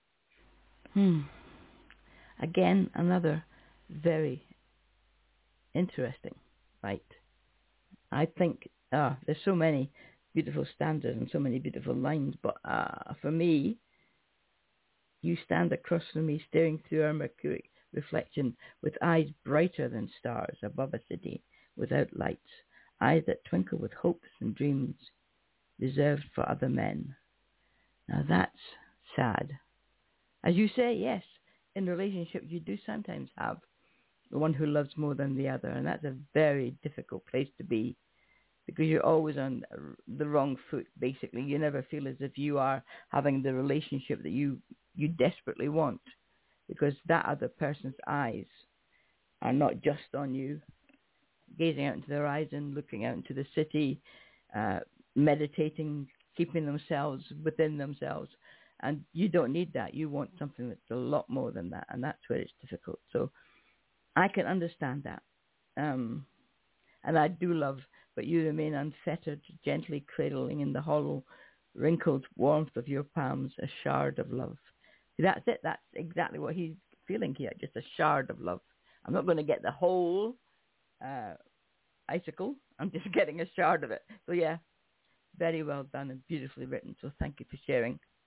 Again, another very interesting, right? I think there's so many beautiful stanzas and so many beautiful lines, but for me, you stand across from me staring through our mercury reflection with eyes brighter than stars above a city without lights, eyes that twinkle with hopes and dreams reserved for other men. Now that's sad. As you say, yes, in relationships you do sometimes have the one who loves more than the other, and that's a very difficult place to be, because you're always on the wrong foot, basically. You never feel as if you are having the relationship that you desperately want, because that other person's eyes are not just on you, gazing out into the horizon, looking out into the city, meditating, keeping themselves within themselves. And you don't need that. You want something that's a lot more than that, and that's where it's difficult. So I can understand that. And I do love, but you remain unfettered, gently cradling in the hollow, wrinkled warmth of your palms, a shard of love. See, that's it. That's exactly what he's feeling here, just a shard of love. I'm not going to get the whole icicle. I'm just getting a shard of it. So yeah, very well done and beautifully written. So thank you for sharing.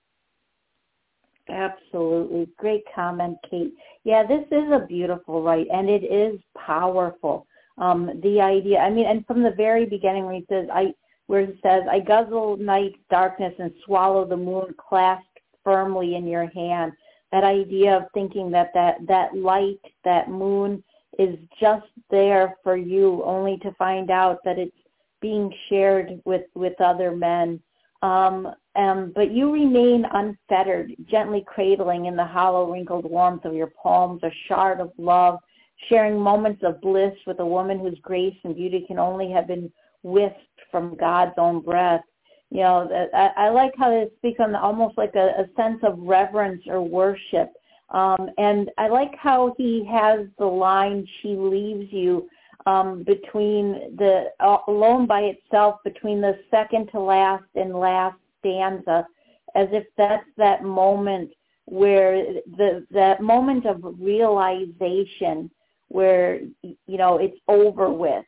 Absolutely. Great comment, Kate. Yeah, this is a beautiful rite, and it is powerful. The idea, I mean, and from the very beginning where it says, I guzzle night's darkness and swallow the moon clasped firmly in your hand. That idea of thinking that light, that moon is just there for you, only to find out that it's being shared with other men. But you remain unfettered, gently cradling in the hollow, wrinkled warmth of your palms a shard of love, sharing moments of bliss with a woman whose grace and beauty can only have been whisked from God's own breath. You know, I like how it speaks on almost like a sense of reverence or worship. And I like how he has the line, she leaves you between alone by itself, between the second to last and last stanza, as if that's that moment where that moment of realization where, you know, it's over with.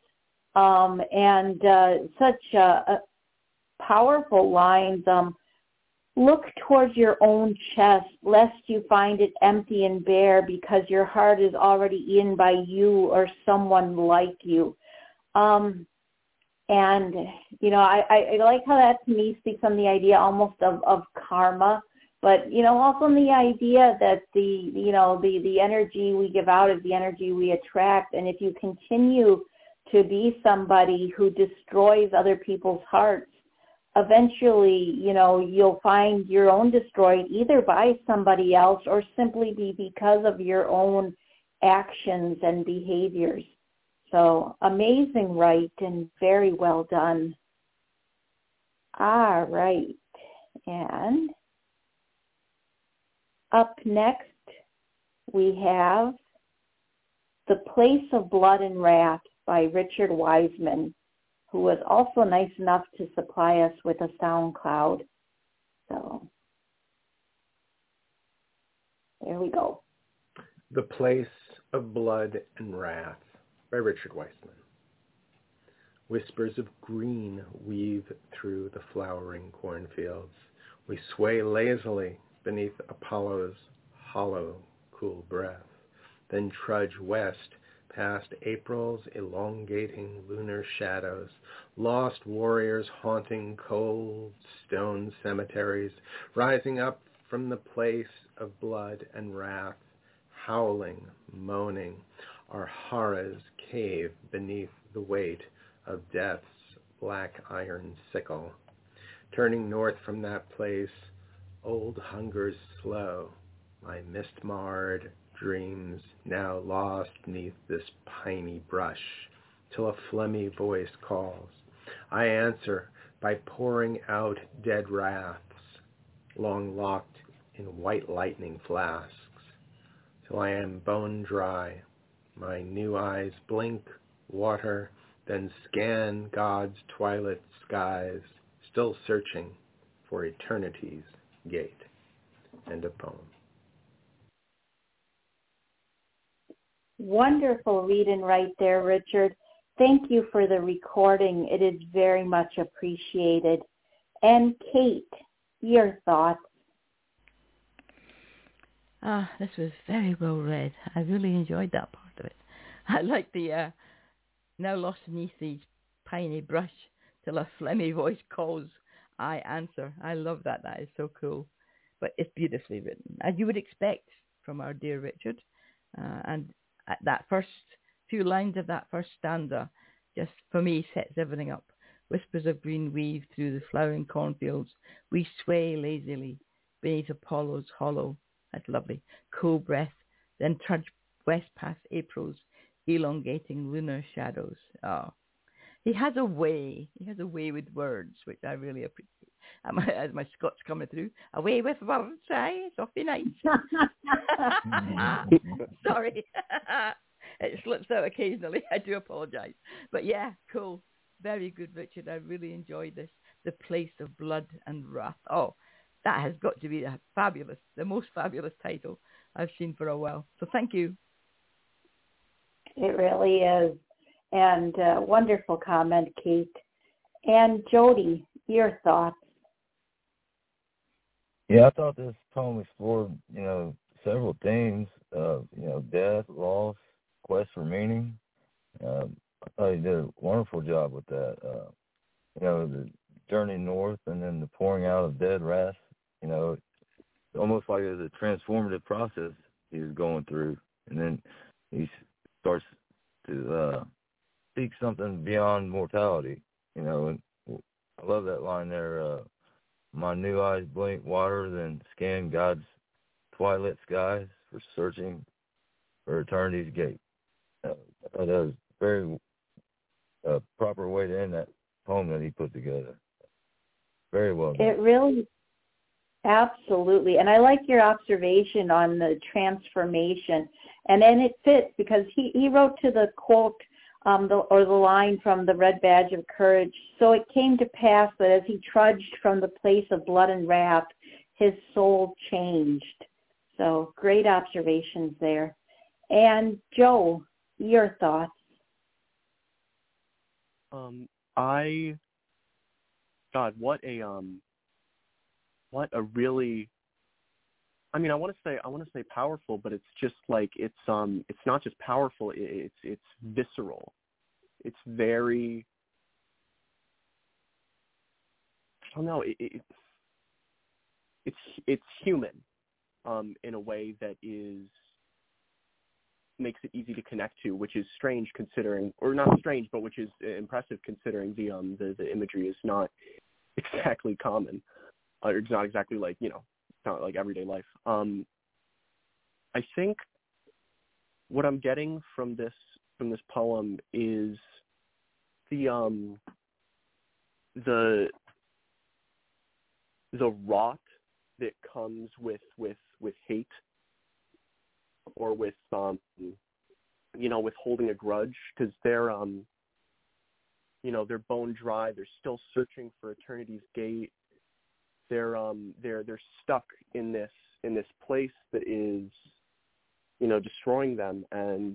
Such powerful lines. Look towards your own chest, lest you find it empty and bare, because your heart is already in by you or someone like you. And, you know, I like how that to me speaks on the idea almost of karma, but, you know, also on the idea that the energy we give out is the energy we attract. And if you continue to be somebody who destroys other people's hearts, eventually, you know, you'll find your own destroyed either by somebody else or simply because of your own actions and behaviors. So amazing, right, and very well done. All right. And up next, we have The Place of Blood and Wrath by Richard Wiseman, who was also nice enough to supply us with a SoundCloud. So there we go. The Place of Blood and Wrath by Richard Wiseman. Whispers of green weave through the flowering cornfields. We sway lazily beneath Apollo's hollow, cool breath, then trudge west past April's elongating lunar shadows, lost warriors haunting cold stone cemeteries, rising up from the place of blood and wrath, howling, moaning, our horrors cave beneath the weight of death's black iron sickle. Turning north from that place, old hunger's slow, my mist-marred dreams now lost neath this piney brush, till a phlegmy voice calls. I answer by pouring out dead wraths, long locked in white lightning flasks, till I am bone dry. My new eyes blink, water, then scan God's twilit skies, still searching for eternity's gate. End of poem. Wonderful read and write there, Richard. Thank you for the recording. It is very much appreciated. And Kate, your thoughts? This was very well read. I really enjoyed that part of it. I like the now lost beneath the piney brush till a phlegmy voice calls. I answer. I love that. That is so cool. But it's beautifully written, as you would expect from our dear Richard. And that first few lines of that first stanza just, for me, sets everything up. Whispers of green weave through the flowering cornfields. We sway lazily beneath Apollo's hollow. That's lovely. Cool breath. Then trudge west past April's elongating lunar shadows. Oh, he has a way. He has a way with words, which I really appreciate. As my Scots coming through, away with words, eh? Softly nights. Sorry. It slips out occasionally. I do apologise. But yeah, cool. Very good, Richard. I really enjoyed this. The Place of Blood and Wrath. Oh, that has got to be the most fabulous title I've seen for a while. So thank you. It really is. And wonderful comment, Kate. And Jody, your thoughts? Yeah, I thought this poem explored, several themes of, death, loss, quest for meaning. I thought he did a wonderful job with that. The journey north and then the pouring out of dead wrath, almost like it was a transformative process he was going through. And then he starts to seek something beyond mortality, and I love that line there, my new eyes blink wider than scan God's twilight skies for searching for eternity's gate. That was very proper way to end that poem that he put together. Very well done. It really, absolutely. And I like your observation on the transformation. And then it fits because he wrote to the quote the line from the Red Badge of Courage. So it came to pass that as he trudged from the place of blood and wrath, his soul changed. So great observations there. And Joe, your thoughts? What a really, I want to say powerful, but it's just like it's not just powerful, it's visceral. It's very, I don't know, it's human in a way that makes it easy to connect to, which is strange considering, or not strange, but which is impressive considering the imagery is not exactly common. It's not exactly like, it's not like everyday life. I think what I'm getting from this poem is the rot that comes with hate, or with with holding a grudge, because they're they're bone dry. They're still searching for eternity's gate. They're stuck in this place that is destroying them, and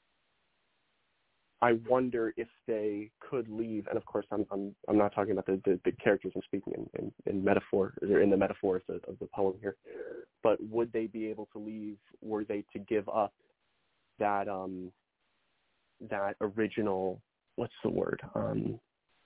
I wonder if they could leave. And of course, I'm not talking about the characters. I'm speaking in metaphor, or in the metaphors of the poem here. But would they be able to leave? Were they to give up that that original? What's the word? I'm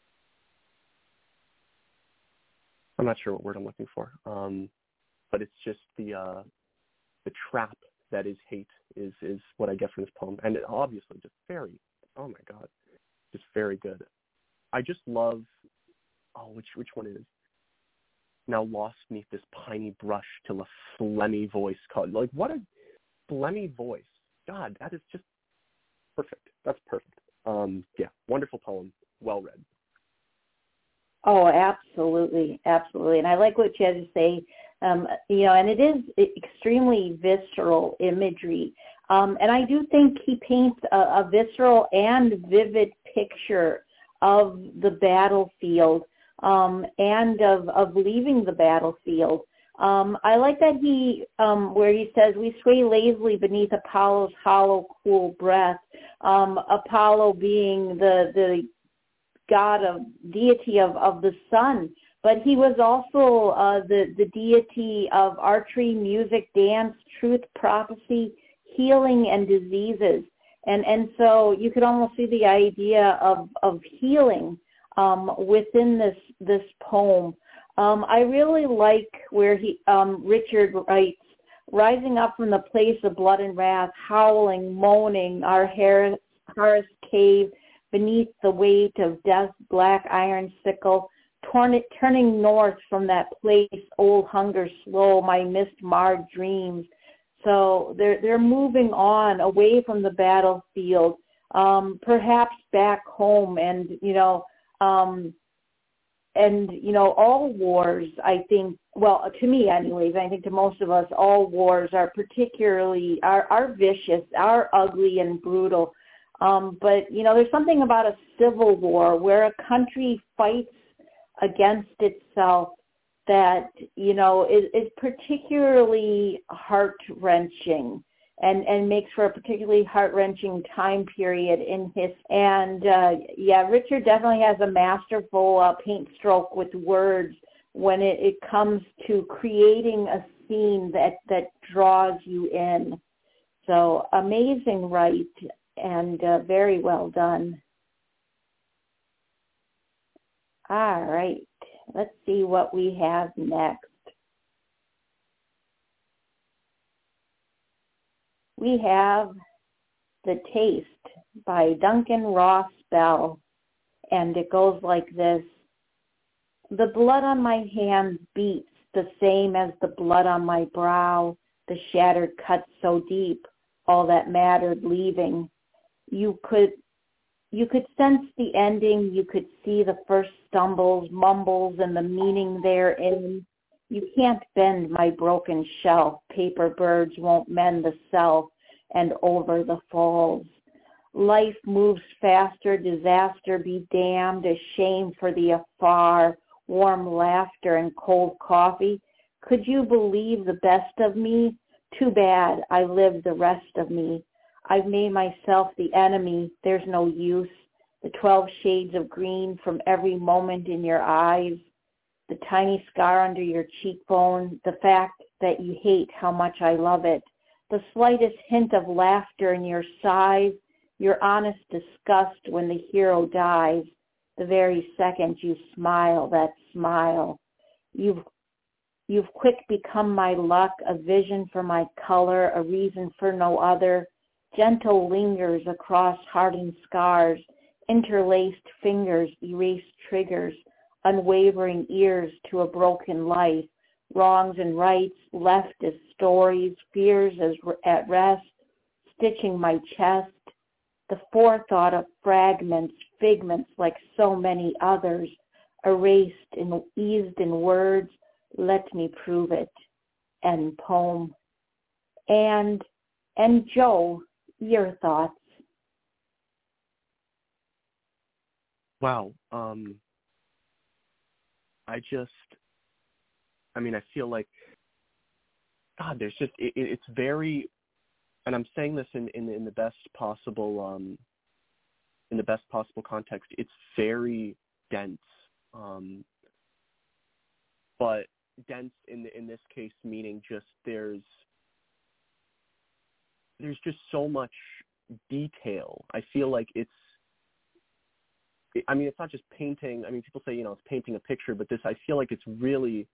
not sure what word I'm looking for. But it's just the trap that is hate is what I get from this poem, and it obviously just very. Oh my God, just very good. I just love. Oh, which one is? Now lost 'neath this piney brush till a phlegmy voice called. Like, what a phlegmy voice! God, that is just perfect. That's perfect. Yeah, wonderful poem. Well read. Oh, absolutely, absolutely. And I like what you had to say. And it is extremely visceral imagery. And I do think he paints a visceral and vivid picture of the battlefield and of leaving the battlefield. I like that where he says, we sway lazily beneath Apollo's hollow, cool breath. Apollo being the god deity of the sun. But he was also the deity of archery, music, dance, truth, prophecy, healing, and diseases. And so you could almost see the idea of healing within this poem. I really like where Richard writes, rising up from the place of blood and wrath, howling, moaning, our harassed cave beneath the weight of death's black iron sickle, turning north from that place, old hunger slow, my mist-marred dreams. So they're moving on away from the battlefield, perhaps back home, and all wars, I think, well, to me anyways, I think to most of us, all wars are particularly are vicious, are ugly and brutal. But there's something about a civil war where a country fights against itself that is particularly heart-wrenching and makes for a particularly heart-wrenching time period in his. And Richard definitely has a masterful paint stroke with words when it comes to creating a scene that draws you in. So amazing write and very well done. All right, let's see what we have next. We have The Taste by Duncan Ross Bell, and it goes like this. The blood on my hands beats the same as the blood on my brow, the shattered cuts so deep, all that mattered leaving. You could sense the ending, you could see the first stumbles, mumbles, and the meaning therein. You can't bend my broken shelf, paper birds won't mend the self, and over the falls. Life moves faster, disaster be damned, a shame for the afar, warm laughter and cold coffee. Could you believe the best of me? Too bad I lived the rest of me. I've made myself the enemy, there's no use. The 12 shades of green from every moment in your eyes, the tiny scar under your cheekbone, the fact that you hate how much I love it, the slightest hint of laughter in your sighs, your honest disgust when the hero dies, the very second you smile, that smile. You've quick become my luck, a vision for my color, a reason for no other. Gentle lingers across hardened scars, interlaced fingers, erased triggers, unwavering ears to a broken life, wrongs and rights left as stories, fears as at rest, stitching my chest, the forethought of fragments, figments like so many others, erased and eased in words, let me prove it. End poem. And Joe, your thoughts? Wow. I feel like, God, there's just, it's very, and I'm saying this in the best possible, in the best possible context, it's very dense. But dense in this case meaning just there's just so much detail. I feel like it's not just painting. I mean, people say, it's painting a picture, but I feel like it's really,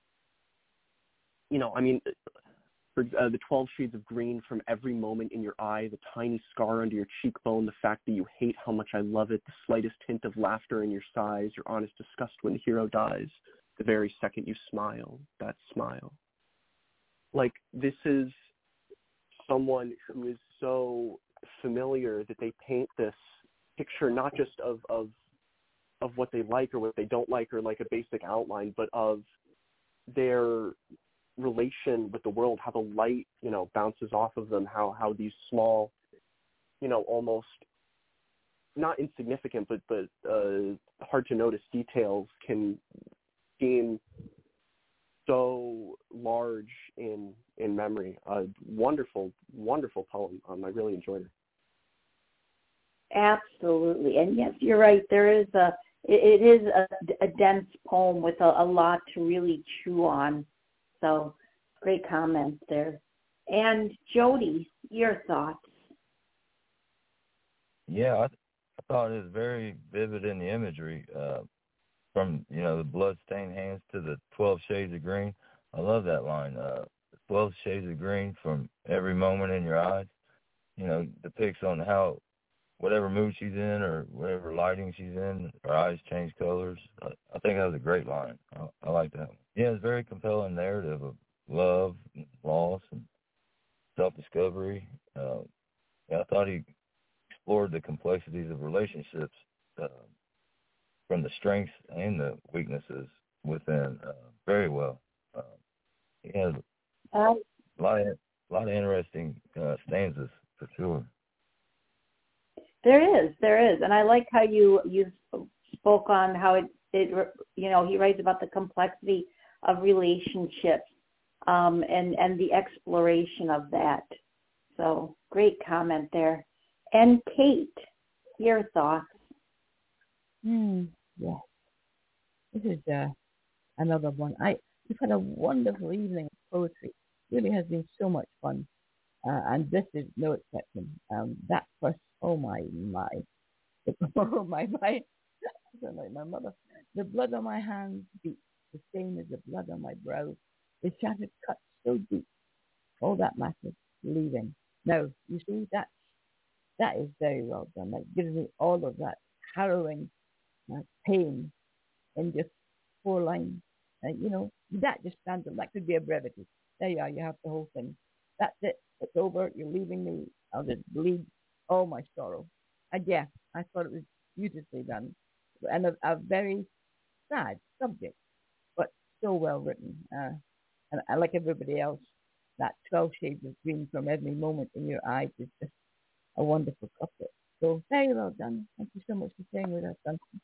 for the 12 shades of green from every moment in your eye, the tiny scar under your cheekbone, the fact that you hate how much I love it, the slightest hint of laughter in your sighs, your honest disgust when the hero dies, the very second you smile, that smile. Like, this is someone who is so familiar that they paint this picture not just of what they like or what they don't like or like a basic outline, but of their relation with the world, how the light, bounces off of them, how these small, almost not insignificant, but hard to notice details can seem so large in memory. Wonderful, wonderful poem. I really enjoyed it. Absolutely, and yes, you're right. It is a dense poem with a lot to really chew on. So, great comments there. And Jody, your thoughts? Yeah, I thought it was very vivid in the imagery. From the blood-stained hands to the 12 shades of green. I love that line. 12 shades of green from every moment in your eyes. Depicts on how whatever mood she's in or whatever lighting she's in, her eyes change colors. I think that was a great line. I like that one. Yeah, it's a very compelling narrative of love, and loss, and self-discovery. I thought he explored the complexities of relationships from the strengths and the weaknesses within very well. He has a lot of interesting stanzas for sure. There is, and I like how you spoke on how it he writes about the complexity of relationships and the exploration of that. So great comment there. And Kate, your thoughts? Yeah. This is another one. We've had a wonderful evening of poetry. It really has been so much fun. And this is no exception. That first, oh my. Oh my. I sound like my mother. The blood on my hands beats the same as the blood on my brow. The shattered cuts so deep. All that matters, leaving. Now, you see, that is very well done. That gives me all of that harrowing pain in just 4 lines. That just stands up. That could be a brevity. There you are. You have the whole thing. That's it. It's over. You're leaving me. I'll just bleed all my sorrow. And yeah, I thought it was beautifully done. And a very sad subject, but so well written. And I, like everybody else, that 12 shades of green from every moment in your eyes is just a wonderful couplet. So very well done. Thank you so much for staying with us, Duncan.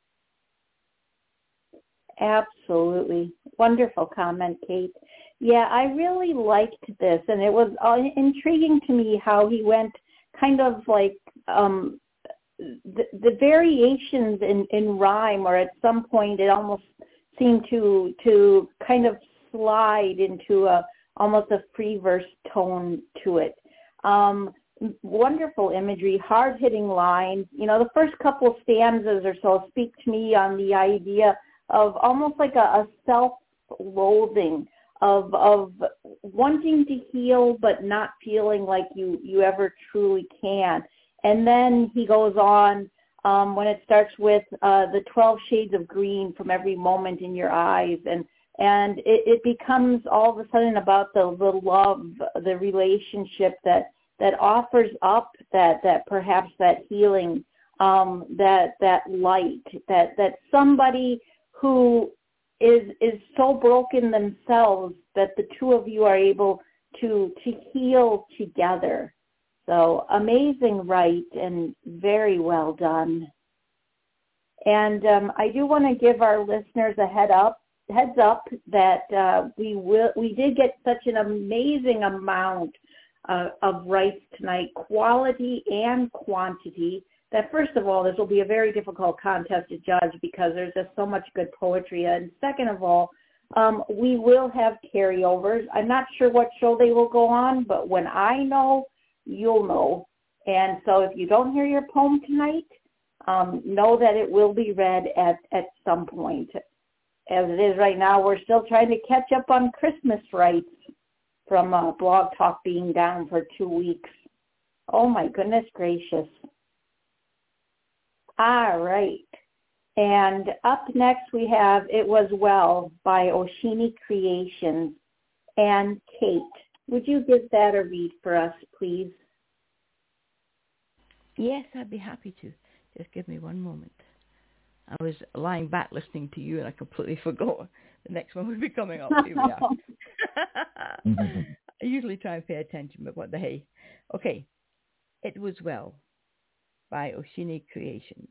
Absolutely. Wonderful comment, Kate. Yeah, I really liked this, and it was intriguing to me how he went kind of like the variations in rhyme, or at some point it almost seemed to kind of slide into almost a free verse tone to it. Wonderful imagery, hard-hitting lines. The first couple stanzas or so speak to me on the idea of almost like a self-loathing of wanting to heal but not feeling like you ever truly can. And then he goes on when it starts with the 12 shades of green from every moment in your eyes, and it becomes all of a sudden about the love, the relationship that offers up that perhaps that healing, that light, that somebody who is so broken themselves that the two of you are able to heal together. So amazing, right, and very well done. And I do want to give our listeners a heads up that we did get such an amazing amount of rights tonight, quality and quantity, that first of all, this will be a very difficult contest to judge because there's just so much good poetry. And second of all, we will have carryovers. I'm not sure what show they will go on, but when I know, you'll know. And so if you don't hear your poem tonight, know that it will be read at some point. As it is right now, we're still trying to catch up on Christmas rights from Blog Talk being down for 2 weeks. Oh my goodness gracious. All right. And up next we have It Was Well by Oshini Creations. And Kate, would you give that a read for us, please? Yes, I'd be happy to. Just give me one moment. I was lying back listening to you and I completely forgot the next one would be coming up. Here we are. I usually try and pay attention, but what the hey. Okay. It Was Well by Oshini Creations.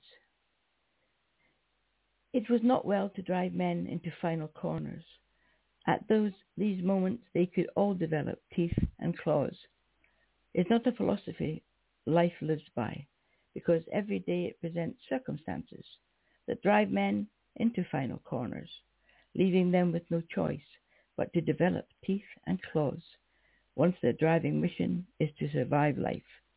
It was not well to drive men into final corners. At these moments they could all develop teeth and claws. It's not a philosophy life lives by, because every day it presents circumstances that drive men into final corners, leaving them with no choice but to develop teeth and claws, once their driving mission is to survive life.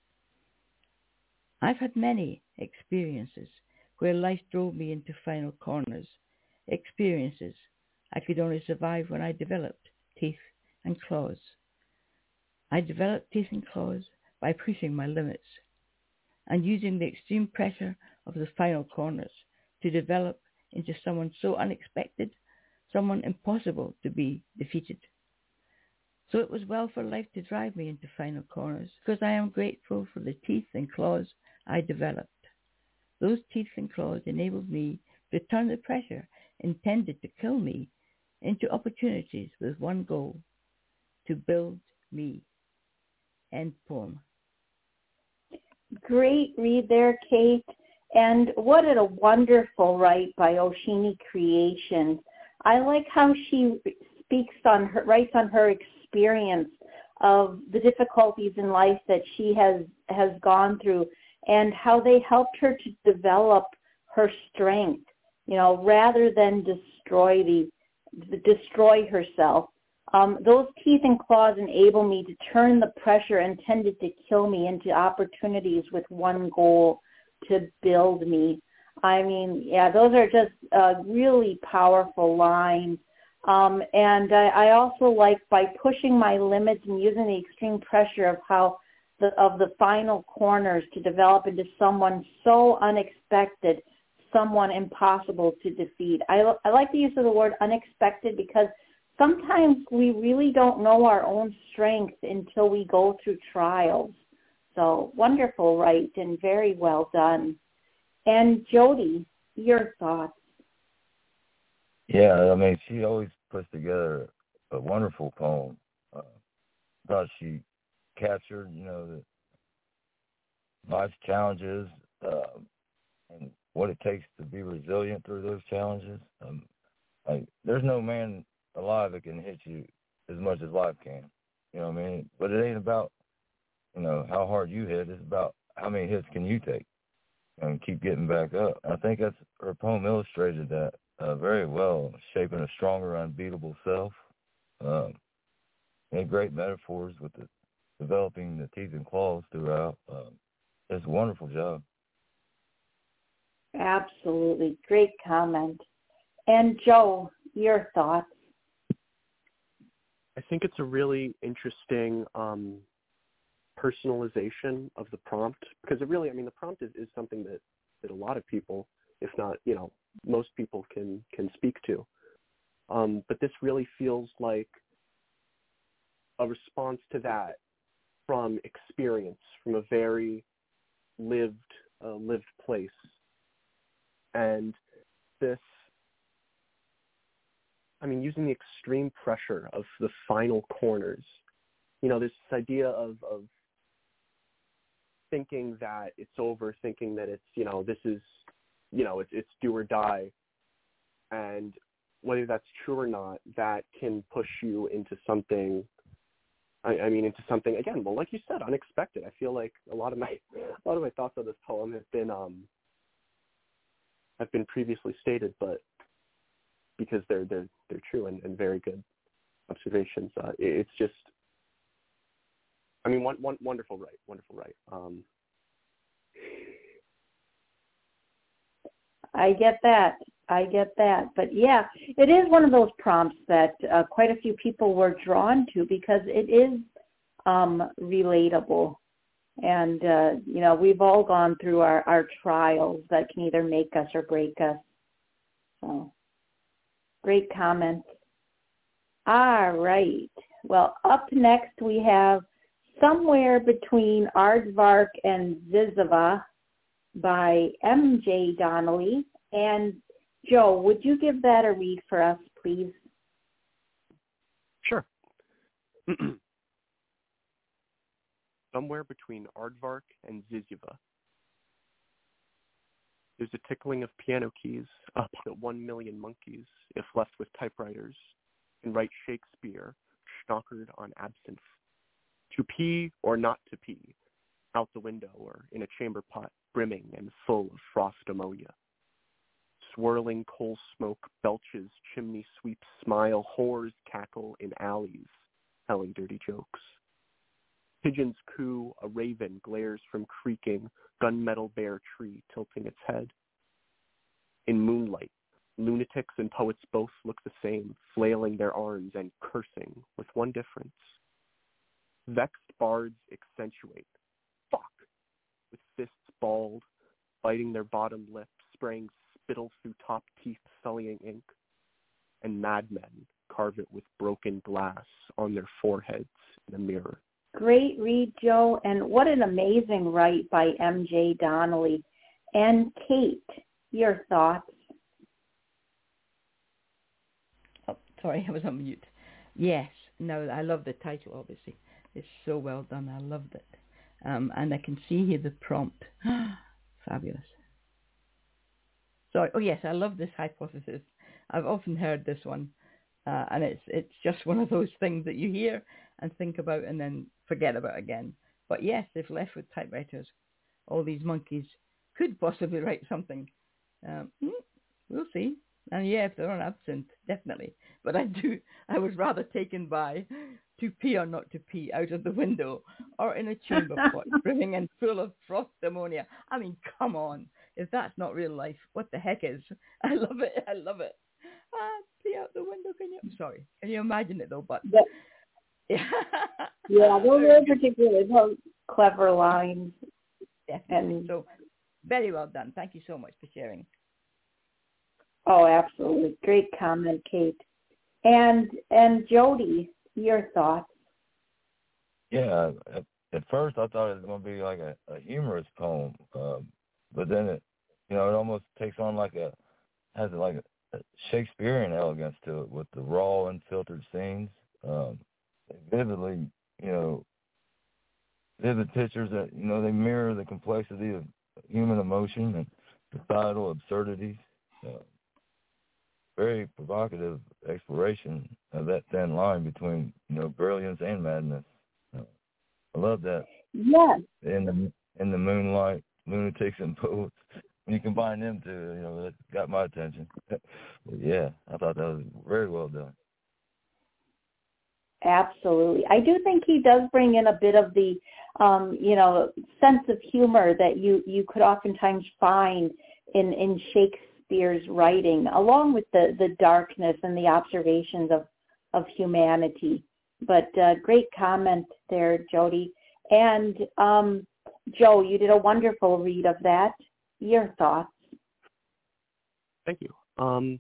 I've had many experiences where life drove me into final corners, experiences I could only survive when I developed teeth and claws. I developed teeth and claws by pushing my limits and using the extreme pressure of the final corners to develop into someone so unexpected, someone impossible to be defeated. So it was well for life to drive me into final corners, because I am grateful for the teeth and claws I developed. Those teeth and claws enabled me to turn the pressure intended to kill me into opportunities with one goal: to build me. End poem. Great read there, Kate. And what a wonderful write by Oshini Creations. I like how she writes on her experience of the difficulties in life that she has gone through, and how they helped her to develop her strength, rather than destroy destroy herself. Those teeth and claws enable me to turn the pressure intended to kill me into opportunities with one goal, to build me. I mean, yeah, those are just really powerful lines. And I also like, by pushing my limits and using the extreme pressure of the final corners to develop into someone so unexpected, someone impossible to defeat. I like the use of the word unexpected because sometimes we really don't know our own strength until we go through trials. So wonderful, right, and very well done. And Jody, your thoughts? Yeah, I mean, she always puts together a wonderful poem. Thought she captured, the life's challenges and what it takes to be resilient through those challenges. Like, there's no man alive that can hit you as much as life can. You know what I mean? But it ain't about, how hard you hit. It's about how many hits can you take and keep getting back up. I think her poem illustrated that very well, shaping a stronger, unbeatable self. And great metaphors with developing the teeth and claws throughout. It's a wonderful job. Absolutely. Great comment. And Joe, your thoughts? I think it's a really interesting personalization of the prompt, because it really, the prompt is something that a lot of people, if not, most people can speak to. But this really feels like a response to that from experience, from a very lived place. And this, using the extreme pressure of the final corners, this idea of thinking that it's over, thinking that it's, this is, it's do or die. And whether that's true or not, that can push you into something, into something, again, well, like you said, unexpected. I feel like a lot of my thoughts on this poem have been previously stated, but because they're true and very good observations. It's just, wonderful right. I get that. But yeah, it is one of those prompts that quite a few people were drawn to because it is relatable. And, we've all gone through our trials that can either make us or break us. So, great comments. All right. Well, up next we have Somewhere Between Aardvark and Ziziva by M.J. Donnelly. And Joe, would you give that a read for us, please? Sure. Somewhere between Aardvark and Ziziva. There's a tickling of piano keys up at 1 million monkeys, if left with typewriters, can write Shakespeare, schnockered on absinthe. To pee or not to pee, out the window or in a chamber pot, brimming and full of frost ammonia. Swirling coal smoke belches, chimney sweeps smile, whores cackle in alleys, telling dirty jokes. Pigeons coo, a raven glares from creaking, gunmetal bare tree tilting its head. In moonlight, lunatics and poets both look the same, flailing their arms and cursing, with one difference. Vexed bards accentuate, fuck, with fists balled, biting their bottom lip, spraying spittle through top teeth, sullying ink, and madmen carve it with broken glass on their foreheads in a mirror. Great read, Joe, and what an amazing write by M.J. Donnelly. And Kate, your thoughts? Oh, sorry, I was on mute. Yes, no, I love the title, obviously. It's so well done. I loved it. And I can see here the prompt. Fabulous. Sorry. Oh, yes, I love this hypothesis. I've often heard this one. And it's just one of those things that you hear and think about and then forget about again. But yes, if left with typewriters, all these monkeys could possibly write something. We'll see. And yeah, if they're on absinthe, definitely. But I was rather taken by to pee or not to pee out of the window or in a chamber pot brimming and full of frost ammonia. I mean, come on. If that's not real life, what the heck is? I love it. I love it. Pee out the window, can you? Sorry. Can you imagine it, though? But yeah, those are particularly clever lines. Definitely. So, very well done. Thank you so much for sharing. Oh, absolutely. Great comment, Kate. And Jody, your thoughts? Yeah, at first I thought it was going to be like a humorous poem, but then it almost takes on has a Shakespearean elegance to it with the raw, unfiltered scenes. Vividly, vivid pictures that, they mirror the complexity of human emotion and societal absurdities. Very provocative exploration of that thin line between, brilliance and madness. I love that. Yes. In the moonlight, lunatics and poets. When you combine them two, that got my attention. But yeah, I thought that was very well done. Absolutely. I do think he does bring in a bit of the, sense of humor that you could oftentimes find in Shakespeare's writing, along with the darkness and the observations of humanity. But great comment there, Jody. And Joe, you did a wonderful read of that. Your thoughts? Thank you.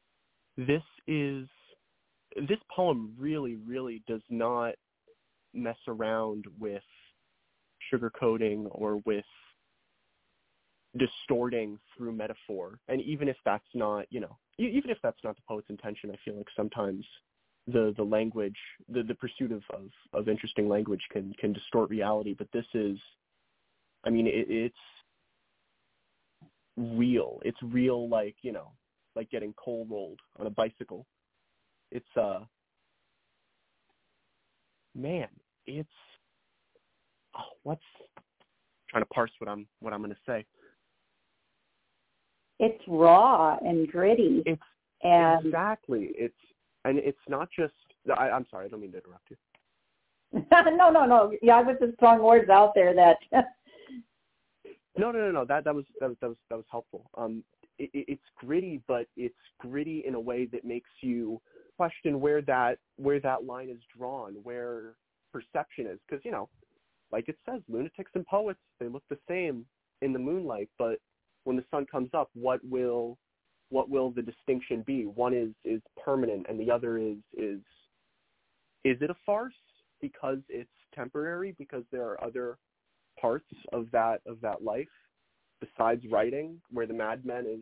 This poem really, really does not mess around with sugarcoating or with distorting through metaphor. And even if that's not, even if that's not the poet's intention, I feel like sometimes the language, the pursuit of interesting language can distort reality. But this is, it's real. It's real, like getting coal rolled on a bicycle. It's trying to parse what I'm going to say. It's raw and gritty. Exactly. It's not just. I'm sorry. I don't mean to interrupt you. No. Yeah, I was just throwing words out there that. No. That was helpful. It's gritty, but it's gritty in a way that makes you question where that line is drawn, where perception is, because like it says, lunatics and poets, they look the same in the moonlight, but when the sun comes up, what will the distinction be? One is permanent, and the other is it a farce because it's temporary, because there are other parts of that life besides writing, where the madman is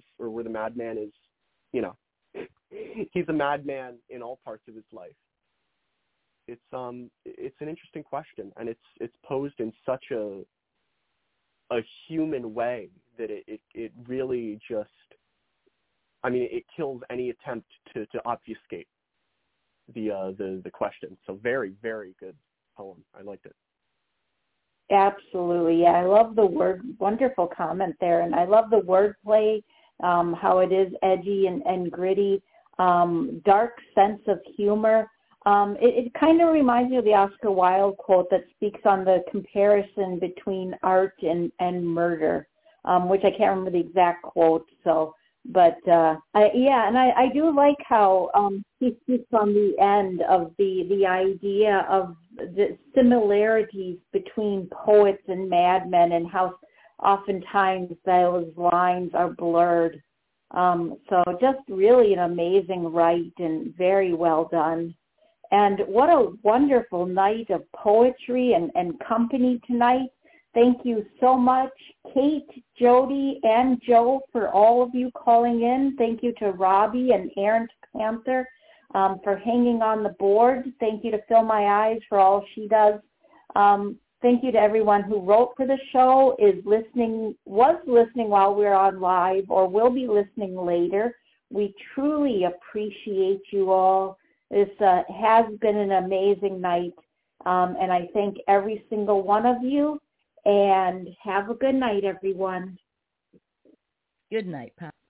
he's a madman in all parts of his life. It's an interesting question, and it's posed in such a human way that it really just, it kills any attempt to obfuscate the question. So very, very good poem. I liked it. Absolutely. Yeah, I love the word. Wonderful comment there. And I love the wordplay, how it is edgy and gritty, dark sense of humor. It kind of reminds me of the Oscar Wilde quote that speaks on the comparison between art and murder, which I can't remember the exact quote. So, but I do like how he speaks on the end of the idea of the similarities between poets and madmen, and how oftentimes those lines are blurred. So just really an amazing write and very well done. And what a wonderful night of poetry and company tonight. Thank you so much, Kate, Jody, and Joe, for all of you calling in. Thank you to Robbie and Errant Panther for hanging on the board. Thank you to Fill My Eyes for all she does. Thank you to everyone who wrote for the show, was listening while we were on live, or will be listening later. We truly appreciate you all. This has been an amazing night, and I thank every single one of you. And have a good night, everyone. Good night, Pam.